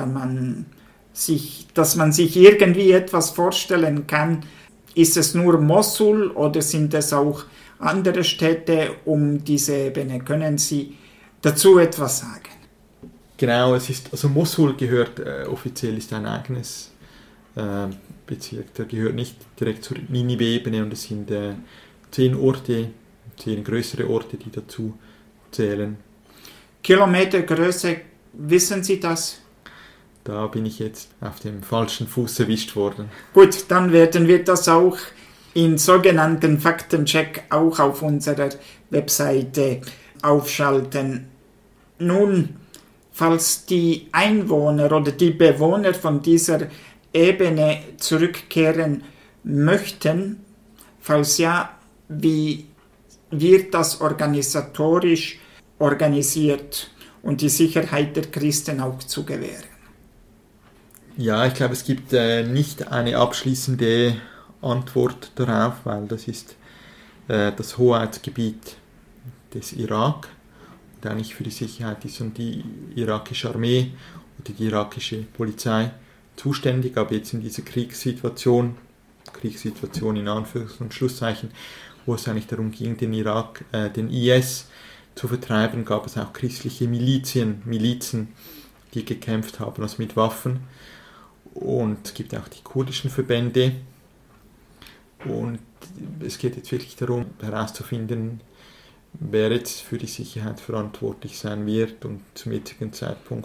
Dass man sich irgendwie etwas vorstellen kann, ist es nur Mossul oder sind es auch andere Städte um diese Ebene? Können Sie dazu etwas sagen? Genau, Mossul gehört offiziell, ist ein eigenes Bezirk, der gehört nicht direkt zur Ninive-Ebene und es sind 10 größere Orte, die dazu zählen. Kilometergröße, wissen Sie das? Da bin ich jetzt auf dem falschen Fuß erwischt worden. Gut, dann werden wir das auch in sogenannten Faktencheck auch auf unserer Webseite aufschalten. Nun, falls die Einwohner oder die Bewohner von dieser Ebene zurückkehren möchten, falls ja, wie wird das organisatorisch organisiert und die Sicherheit der Christen auch zu gewähren? Ja, ich glaube, es gibt nicht eine abschließende Antwort darauf, weil das ist das Hoheitsgebiet des Irak. Und eigentlich für die Sicherheit ist und die irakische Armee oder die irakische Polizei zuständig. Aber jetzt in dieser Kriegssituation in Anführungs- und Schlusszeichen, wo es eigentlich darum ging, den IS zu vertreiben, gab es auch christliche Milizen, die gekämpft haben, also mit Waffen. Und es gibt auch die kurdischen Verbände. Und es geht jetzt wirklich darum, herauszufinden, wer jetzt für die Sicherheit verantwortlich sein wird. Und zum jetzigen Zeitpunkt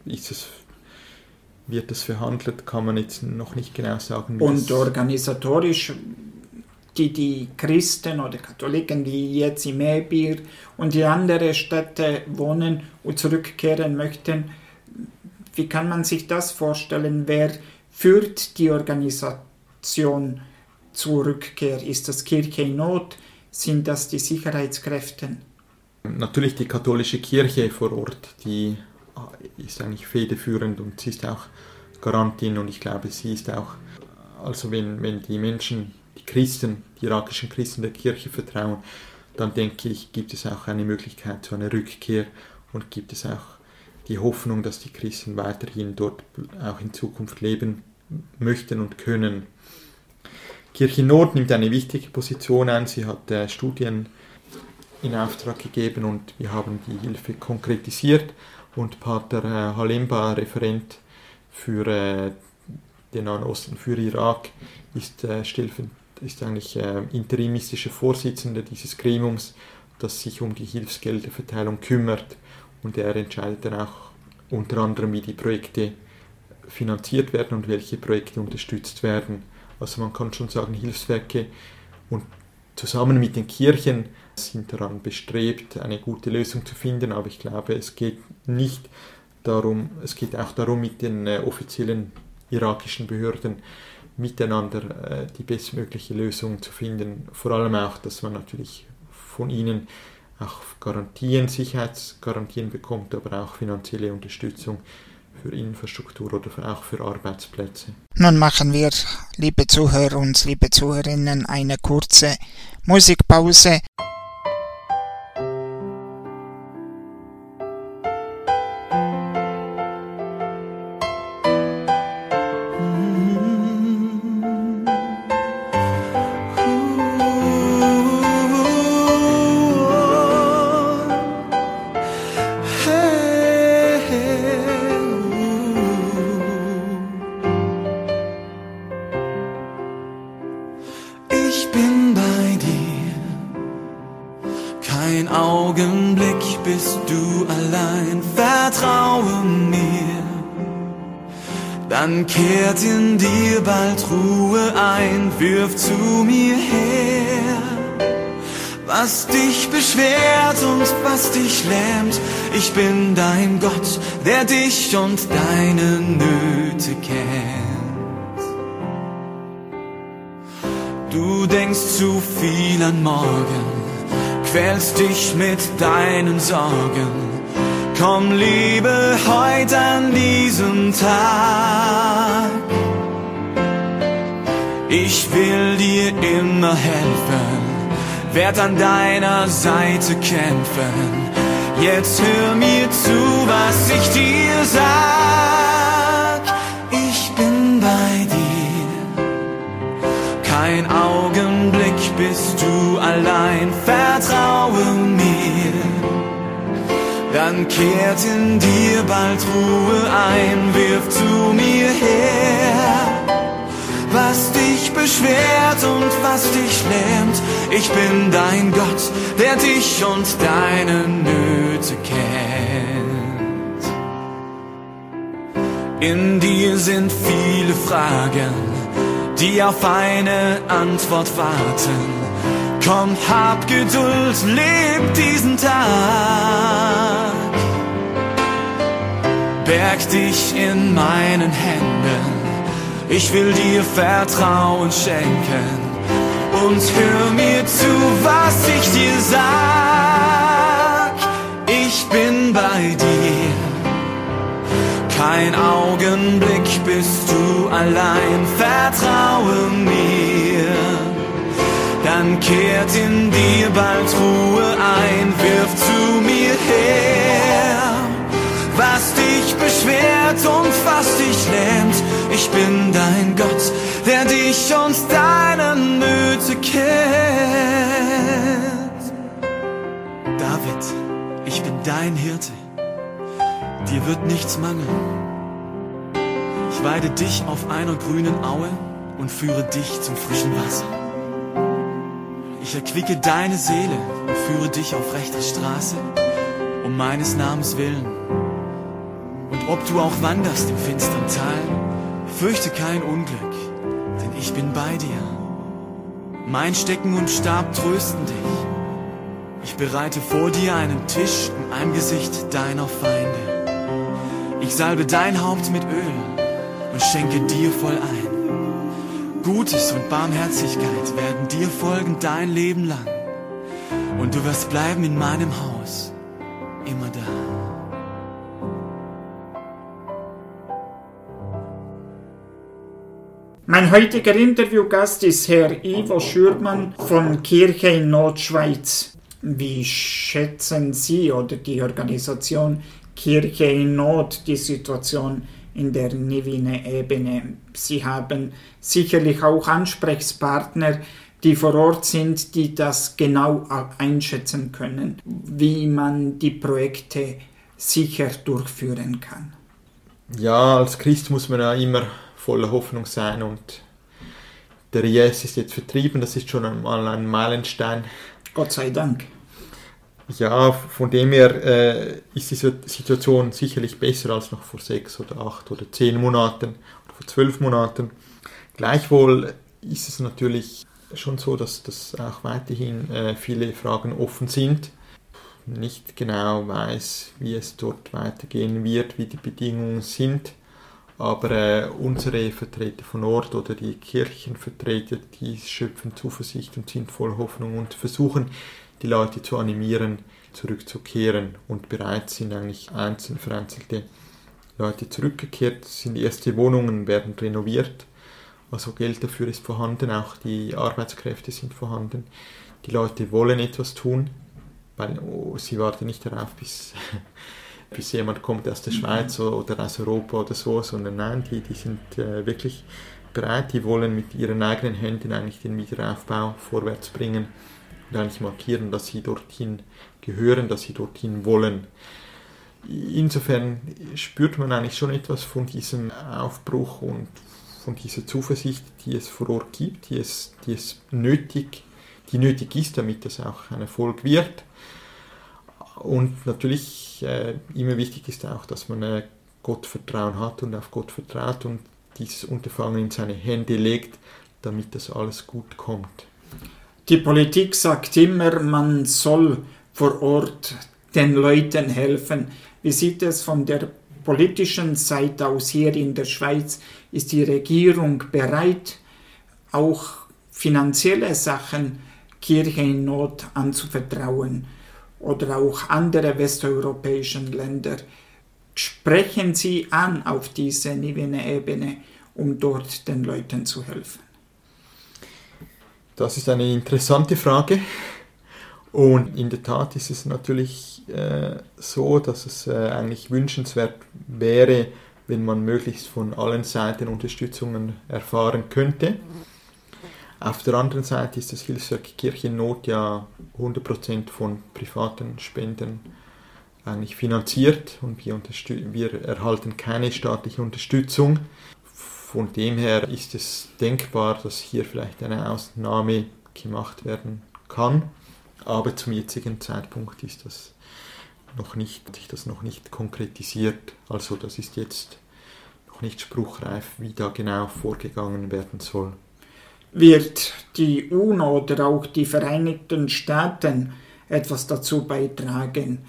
wird das verhandelt, kann man jetzt noch nicht genau sagen. Und organisatorisch, die Christen oder Katholiken, die jetzt im Ebir und in andere Städte wohnen und zurückkehren möchten, wie kann man sich das vorstellen? Wer führt die Organisation zur Rückkehr? Ist das Kirche in Not? Sind das die Sicherheitskräfte? Natürlich die katholische Kirche vor Ort, die ist eigentlich federführend und sie ist auch Garantin und ich glaube, sie ist auch, also wenn die Menschen, die Christen, die irakischen Christen der Kirche vertrauen, dann denke ich, gibt es auch eine Möglichkeit zu einer Rückkehr und gibt es auch die Hoffnung, dass die Christen weiterhin dort auch in Zukunft leben möchten und können. Kirche Nord nimmt eine wichtige Position ein. Sie hat Studien in Auftrag gegeben und wir haben die Hilfe konkretisiert. Und Pater Halemba, Referent für den Nahen Osten, für Irak, ist eigentlich interimistischer Vorsitzender dieses Gremiums, das sich um die Hilfsgelderverteilung kümmert. Und er entscheidet dann auch unter anderem, wie die Projekte finanziert werden und welche Projekte unterstützt werden. Also man kann schon sagen, Hilfswerke und zusammen mit den Kirchen sind daran bestrebt, eine gute Lösung zu finden, aber ich glaube, es geht auch darum, mit den offiziellen irakischen Behörden miteinander die bestmögliche Lösung zu finden. Vor allem auch, dass man natürlich von ihnen auch Sicherheitsgarantien bekommt, aber auch finanzielle Unterstützung für Infrastruktur oder auch für Arbeitsplätze. Nun machen wir, liebe Zuhörer und liebe Zuhörerinnen, eine kurze Musikpause. Ich bin bei dir, kein Augenblick bist du allein, vertraue mir. Dann kehrt in dir bald Ruhe ein, wirf zu mir her. Was dich beschwert und was dich lähmt, ich bin dein Gott, der dich und deine Nöte kennt. Du denkst zu viel an morgen, quälst dich mit deinen Sorgen. Komm, lebe heute an diesem Tag. Ich will dir immer helfen, werd an deiner Seite kämpfen. Jetzt hör mir zu, was ich dir sag. Ich bin bei dir, kein Augenblick bist du allein, vertraue mir. Dann kehrt in dir bald Ruhe ein, wirf zu mir her. Was dich beschwert und was dich lähmt, ich bin dein Gott, der dich und deine Nöte kennt. In dir sind viele Fragen, die auf eine Antwort warten. Komm, hab Geduld, leb diesen Tag. Berg dich in meinen Händen, ich will dir Vertrauen schenken. Und hör mir zu, was ich dir sag. Ich bin bei dir, kein Augenblick bist du allein, vertraue mir. Dann kehrt in dir bald Ruhe ein, wirf zu mir her. Was dich beschwert und was dich lähmt, ich bin dein Gott, der dich und deine Nöte kennt. David, ich bin dein Hirte, dir wird nichts mangeln. Ich weide dich auf einer grünen Aue und führe dich zum frischen Wasser. Ich erquicke deine Seele und führe dich auf rechter Straße, um meines Namens willen. Und ob du auch wanderst im finstern Tal, fürchte kein Unglück, denn ich bin bei dir. Mein Stecken und Stab trösten dich. Ich bereite vor dir einen Tisch im Angesicht deiner Feinde. Ich salbe dein Haupt mit Öl und schenke dir voll ein. Gutes und Barmherzigkeit werden dir folgen dein Leben lang. Und du wirst bleiben in meinem Haus, immer da. Mein heutiger Interviewgast ist Herr Ivo Schürmann von Kirche in Nordschweiz. Wie schätzen Sie oder die Organisation Kirche in Not die Situation in der Nivine Ebene? Sie haben sicherlich auch Ansprechpartner, die vor Ort sind, die das genau einschätzen können, wie man die Projekte sicher durchführen kann. Ja, als Christ muss man ja immer voller Hoffnung sein und der IS ist jetzt vertrieben, das ist schon einmal ein Meilenstein. Gott sei Dank. Ja, von dem her ist die Situation sicherlich besser als noch vor 6 oder 8 oder 10 Monaten oder vor 12 Monaten. Gleichwohl ist es natürlich schon so, dass auch weiterhin viele Fragen offen sind. Nicht genau weiß, wie es dort weitergehen wird, wie die Bedingungen sind. Aber unsere Vertreter von Ort oder die Kirchenvertreter, die schöpfen Zuversicht und sind voll Hoffnung und versuchen, die Leute zu animieren, zurückzukehren und bereit sind eigentlich vereinzelte Leute zurückgekehrt, sind erste Wohnungen, werden renoviert, also Geld dafür ist vorhanden, auch die Arbeitskräfte sind vorhanden. Die Leute wollen etwas tun, weil sie warten nicht darauf, bis jemand kommt aus der Schweiz oder aus Europa oder so, sondern nein, die sind wirklich bereit, die wollen mit ihren eigenen Händen eigentlich den Wiederaufbau vorwärts bringen und eigentlich markieren, dass sie dorthin gehören, dass sie dorthin wollen. Insofern spürt man eigentlich schon etwas von diesem Aufbruch und von dieser Zuversicht, die es vor Ort gibt, die nötig ist, damit es auch ein Erfolg wird. Und natürlich immer wichtig ist auch, dass man Gottvertrauen hat und auf Gott vertraut und dieses Unterfangen in seine Hände legt, damit das alles gut kommt. Die Politik sagt immer, man soll vor Ort den Leuten helfen. Wie sieht es von der politischen Seite aus hier in der Schweiz? Ist die Regierung bereit, auch finanzielle Sachen Kirche in Not anzuvertrauen oder auch andere westeuropäischen Länder? Sprechen Sie an auf diese Ebene, um dort den Leuten zu helfen? Das ist eine interessante Frage. Und in der Tat ist es natürlich so, dass es eigentlich wünschenswert wäre, wenn man möglichst von allen Seiten Unterstützungen erfahren könnte. Auf der anderen Seite ist das Hilfswerk Kirche in Not ja 100% von privaten Spenden eigentlich finanziert und wir erhalten keine staatliche Unterstützung. Von dem her ist es denkbar, dass hier vielleicht eine Ausnahme gemacht werden kann, aber zum jetzigen Zeitpunkt ist das noch nicht konkretisiert. Also das ist jetzt noch nicht spruchreif, wie da genau vorgegangen werden soll. Wird die UNO oder auch die Vereinigten Staaten etwas dazu beitragen,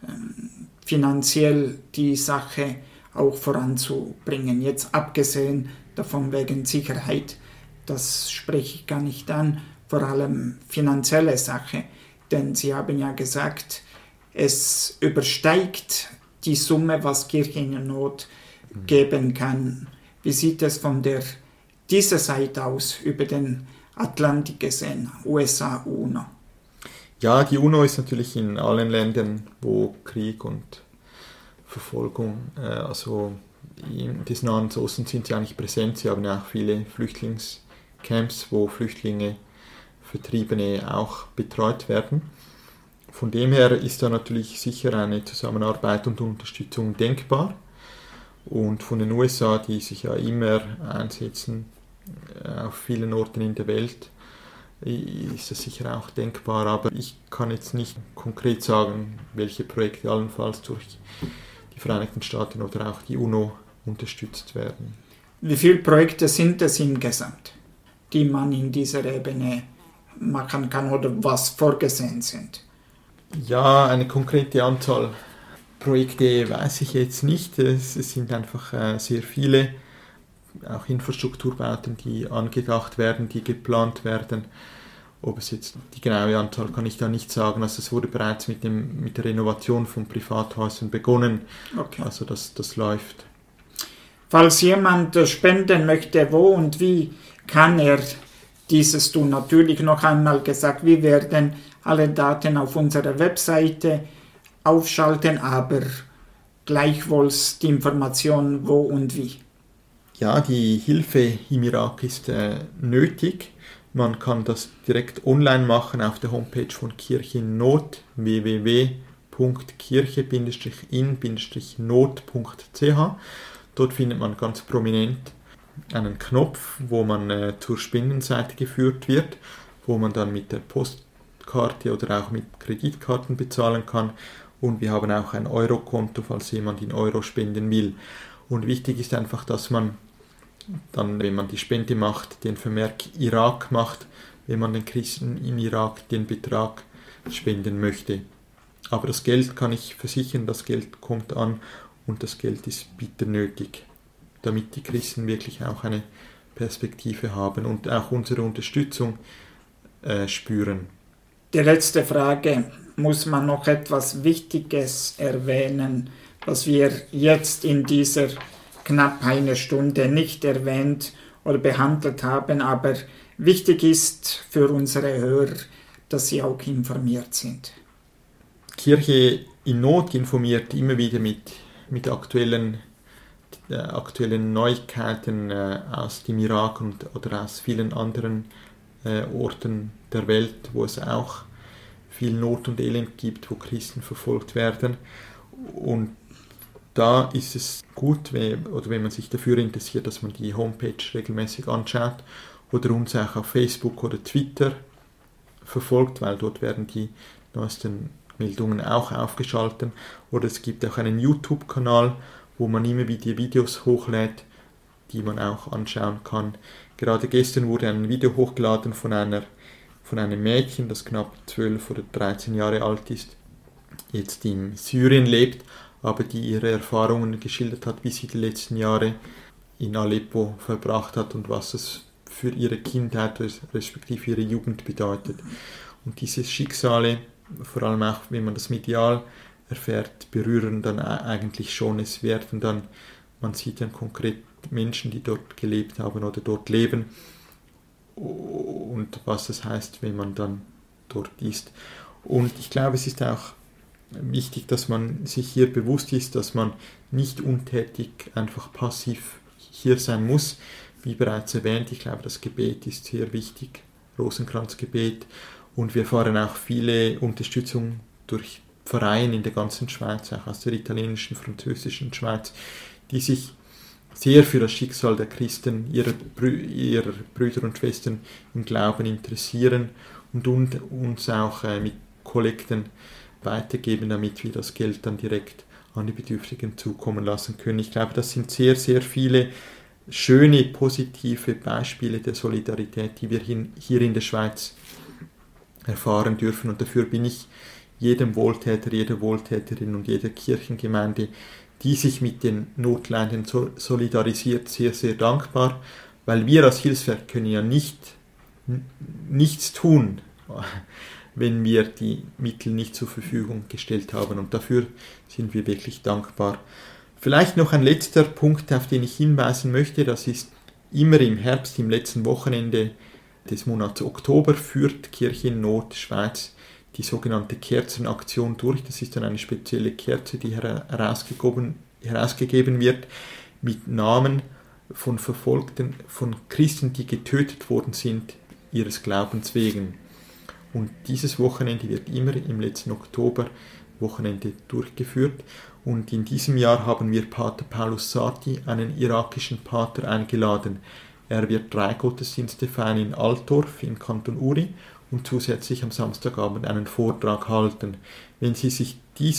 finanziell die Sache auch voranzubringen? Jetzt abgesehen davon wegen Sicherheit, das spreche ich gar nicht an, vor allem finanzielle Sache, denn Sie haben ja gesagt, es übersteigt die Summe, was Kirche in Not geben kann. Wie sieht es von dieser Seite aus, über den Atlantik gesehen, USA, UNO? Ja, die UNO ist natürlich in allen Ländern, wo Krieg und Verfolgung, also des Nahen Ostens sind sie eigentlich präsent. Sie haben ja auch viele Flüchtlingscamps, wo Flüchtlinge, Vertriebene auch betreut werden. Von dem her ist da natürlich sicher eine Zusammenarbeit und Unterstützung denkbar. Und von den USA, die sich ja immer einsetzen auf vielen Orten in der Welt, ist das sicher auch denkbar. Aber ich kann jetzt nicht konkret sagen, welche Projekte allenfalls durch die Vereinigten Staaten oder auch die UNO unterstützt werden. Wie viele Projekte sind es insgesamt, die man in dieser Ebene machen kann oder was vorgesehen sind? Ja, eine konkrete Anzahl Projekte weiß ich jetzt nicht. Es sind einfach sehr viele, auch Infrastrukturbauten, die angedacht werden, die geplant werden. Ob es jetzt die genaue Anzahl kann ich da nicht sagen. Also es wurde bereits mit der Renovation von Privathäusern begonnen. Okay. Also das läuft. Falls jemand spenden möchte, wo und wie kann er dieses tun? Natürlich noch einmal gesagt, wir werden alle Daten auf unserer Webseite aufschalten, aber gleichwohl die Information wo und wie. Ja, die Hilfe im Irak ist nötig. Man kann das direkt online machen auf der Homepage von Kirche in Not, www.kirche-in-not.ch. Dort findet man ganz prominent einen Knopf, wo man zur Spendenseite geführt wird, wo man dann mit der Postkarte oder auch mit Kreditkarten bezahlen kann. Und wir haben auch ein Euro-Konto, falls jemand in Euro spenden will. Und wichtig ist einfach, dass man dann, wenn man die Spende macht, den Vermerk Irak macht, wenn man den Christen in Irak den Betrag spenden möchte. Aber das Geld, kann ich versichern, das Geld kommt an und das Geld ist bitter nötig, damit die Christen wirklich auch eine Perspektive haben und auch unsere Unterstützung spüren. Die letzte Frage, muss man noch etwas Wichtiges erwähnen, was wir jetzt in dieser knapp eine Stunde nicht erwähnt oder behandelt haben, aber wichtig ist für unsere Hörer, dass sie auch informiert sind. Kirche in Not informiert immer wieder mit aktuellen Neuigkeiten aus dem Irak oder aus vielen anderen Orten der Welt, wo es auch viel Not und Elend gibt, wo Christen verfolgt werden. Und da ist es gut, wenn man sich dafür interessiert, dass man die Homepage regelmäßig anschaut oder uns auch auf Facebook oder Twitter verfolgt, weil dort werden die neuesten Meldungen auch aufgeschaltet. Oder es gibt auch einen YouTube-Kanal, wo man immer wieder Videos hochlädt, die man auch anschauen kann. Gerade gestern wurde ein Video hochgeladen von einem Mädchen, das knapp 12 oder 13 Jahre alt ist, jetzt in Syrien lebt, aber die ihre Erfahrungen geschildert hat, wie sie die letzten Jahre in Aleppo verbracht hat und was es für ihre Kindheit respektive ihre Jugend bedeutet. Und diese Schicksale, vor allem auch wenn man das medial erfährt, berühren dann eigentlich schon. Es werden dann, man sieht dann konkret Menschen, die dort gelebt haben oder dort leben und was es heißt, wenn man dann dort ist. Und ich glaube, es ist auch wichtig, dass man sich hier bewusst ist, dass man nicht untätig einfach passiv hier sein muss. Wie bereits erwähnt, ich glaube, das Gebet ist sehr wichtig, Rosenkranzgebet, und wir erfahren auch viele Unterstützung durch Vereine in der ganzen Schweiz, auch aus der italienischen, französischen Schweiz, die sich sehr für das Schicksal der Christen, ihrer Brüder und Schwestern im Glauben interessieren und uns auch mit Kollekten weitergeben, damit wir das Geld dann direkt an die Bedürftigen zukommen lassen können. Ich glaube, das sind sehr, sehr viele schöne, positive Beispiele der Solidarität, die wir hier in der Schweiz erfahren dürfen. Und dafür bin ich jedem Wohltäter, jeder Wohltäterin und jeder Kirchengemeinde, die sich mit den Notleidenden solidarisiert, sehr, sehr dankbar, weil wir als Hilfswerk können ja nichts tun, wenn wir die Mittel nicht zur Verfügung gestellt haben. Und dafür sind wir wirklich dankbar. Vielleicht noch ein letzter Punkt, auf den ich hinweisen möchte. Das ist immer im Herbst, im letzten Wochenende des Monats Oktober, führt Kirche in Not Schweiz die sogenannte Kerzenaktion durch. Das ist dann eine spezielle Kerze, die herausgegeben wird mit Namen von Verfolgten, von Christen, die getötet worden sind, ihres Glaubens wegen. Und dieses Wochenende wird immer im letzten Oktoberwochenende durchgeführt. Und in diesem Jahr haben wir Pater Paulus Sati, einen irakischen Pater, eingeladen. Er wird 3 Gottesdienste feiern in Altdorf im Kanton Uri und zusätzlich am Samstagabend einen Vortrag halten. Wenn Sie sich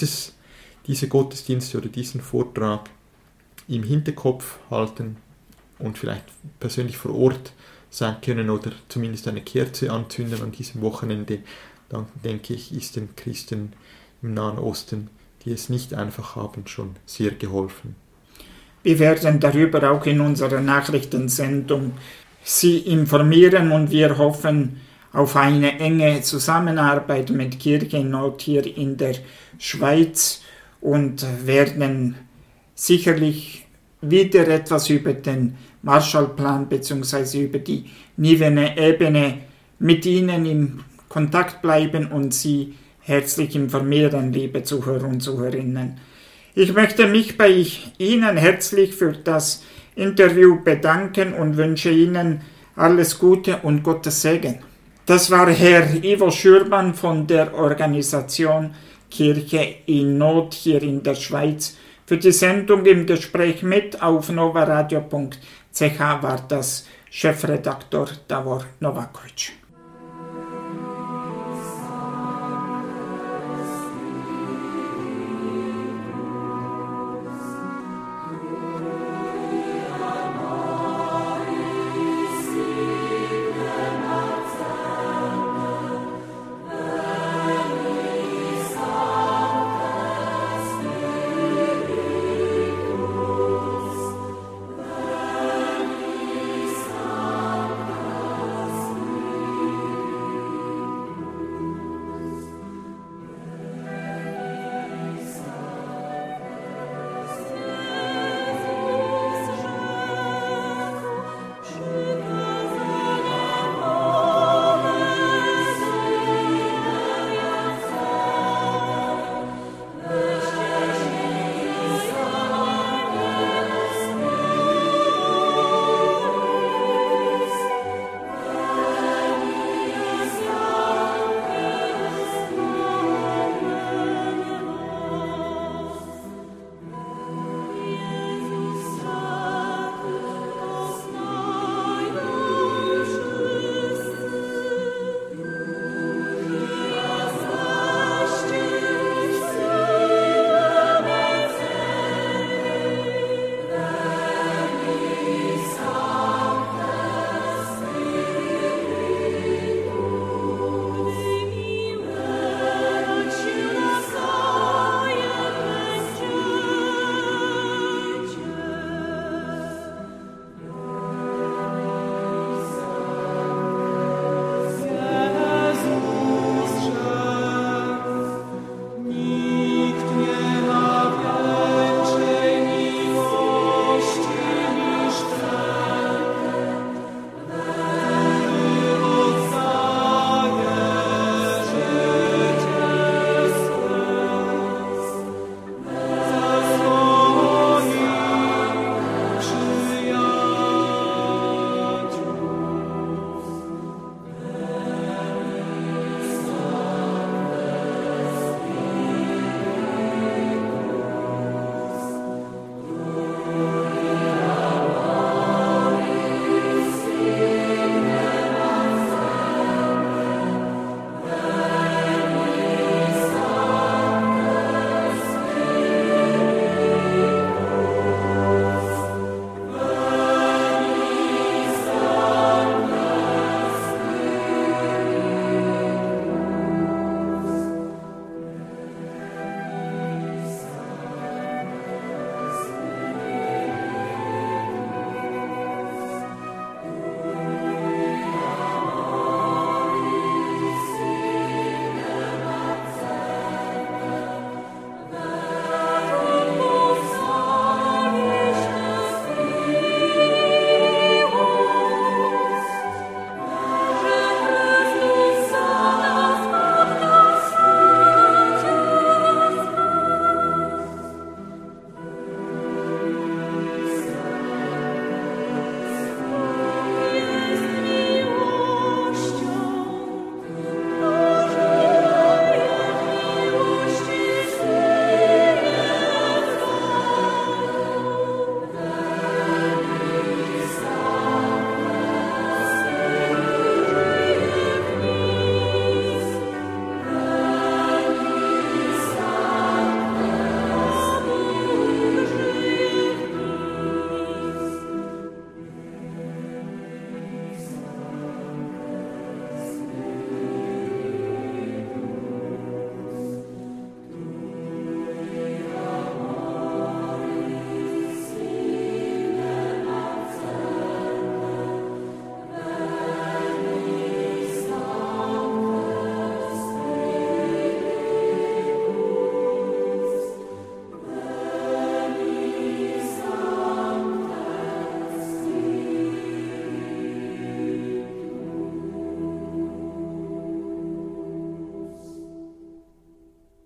diese Gottesdienste oder diesen Vortrag im Hinterkopf halten und vielleicht persönlich vor Ort sein können oder zumindest eine Kerze anzünden an diesem Wochenende, dann denke ich, ist den Christen im Nahen Osten, die es nicht einfach haben, schon sehr geholfen. Wir werden darüber auch in unserer Nachrichtensendung Sie informieren und wir hoffen auf eine enge Zusammenarbeit mit Kirche in Not hier in der Schweiz und werden sicherlich wieder etwas über den Marshallplan bzw. über die Nivene-Ebene mit Ihnen in Kontakt bleiben und Sie herzlich informieren, liebe Zuhörer und Zuhörerinnen. Ich möchte mich bei Ihnen herzlich für das Interview bedanken und wünsche Ihnen alles Gute und Gottes Segen. Das war Herr Ivo Schürmann von der Organisation Kirche in Not hier in der Schweiz. Für die Sendung im Gespräch mit auf novaradio.ch war das Chefredaktor Davor Novakovic.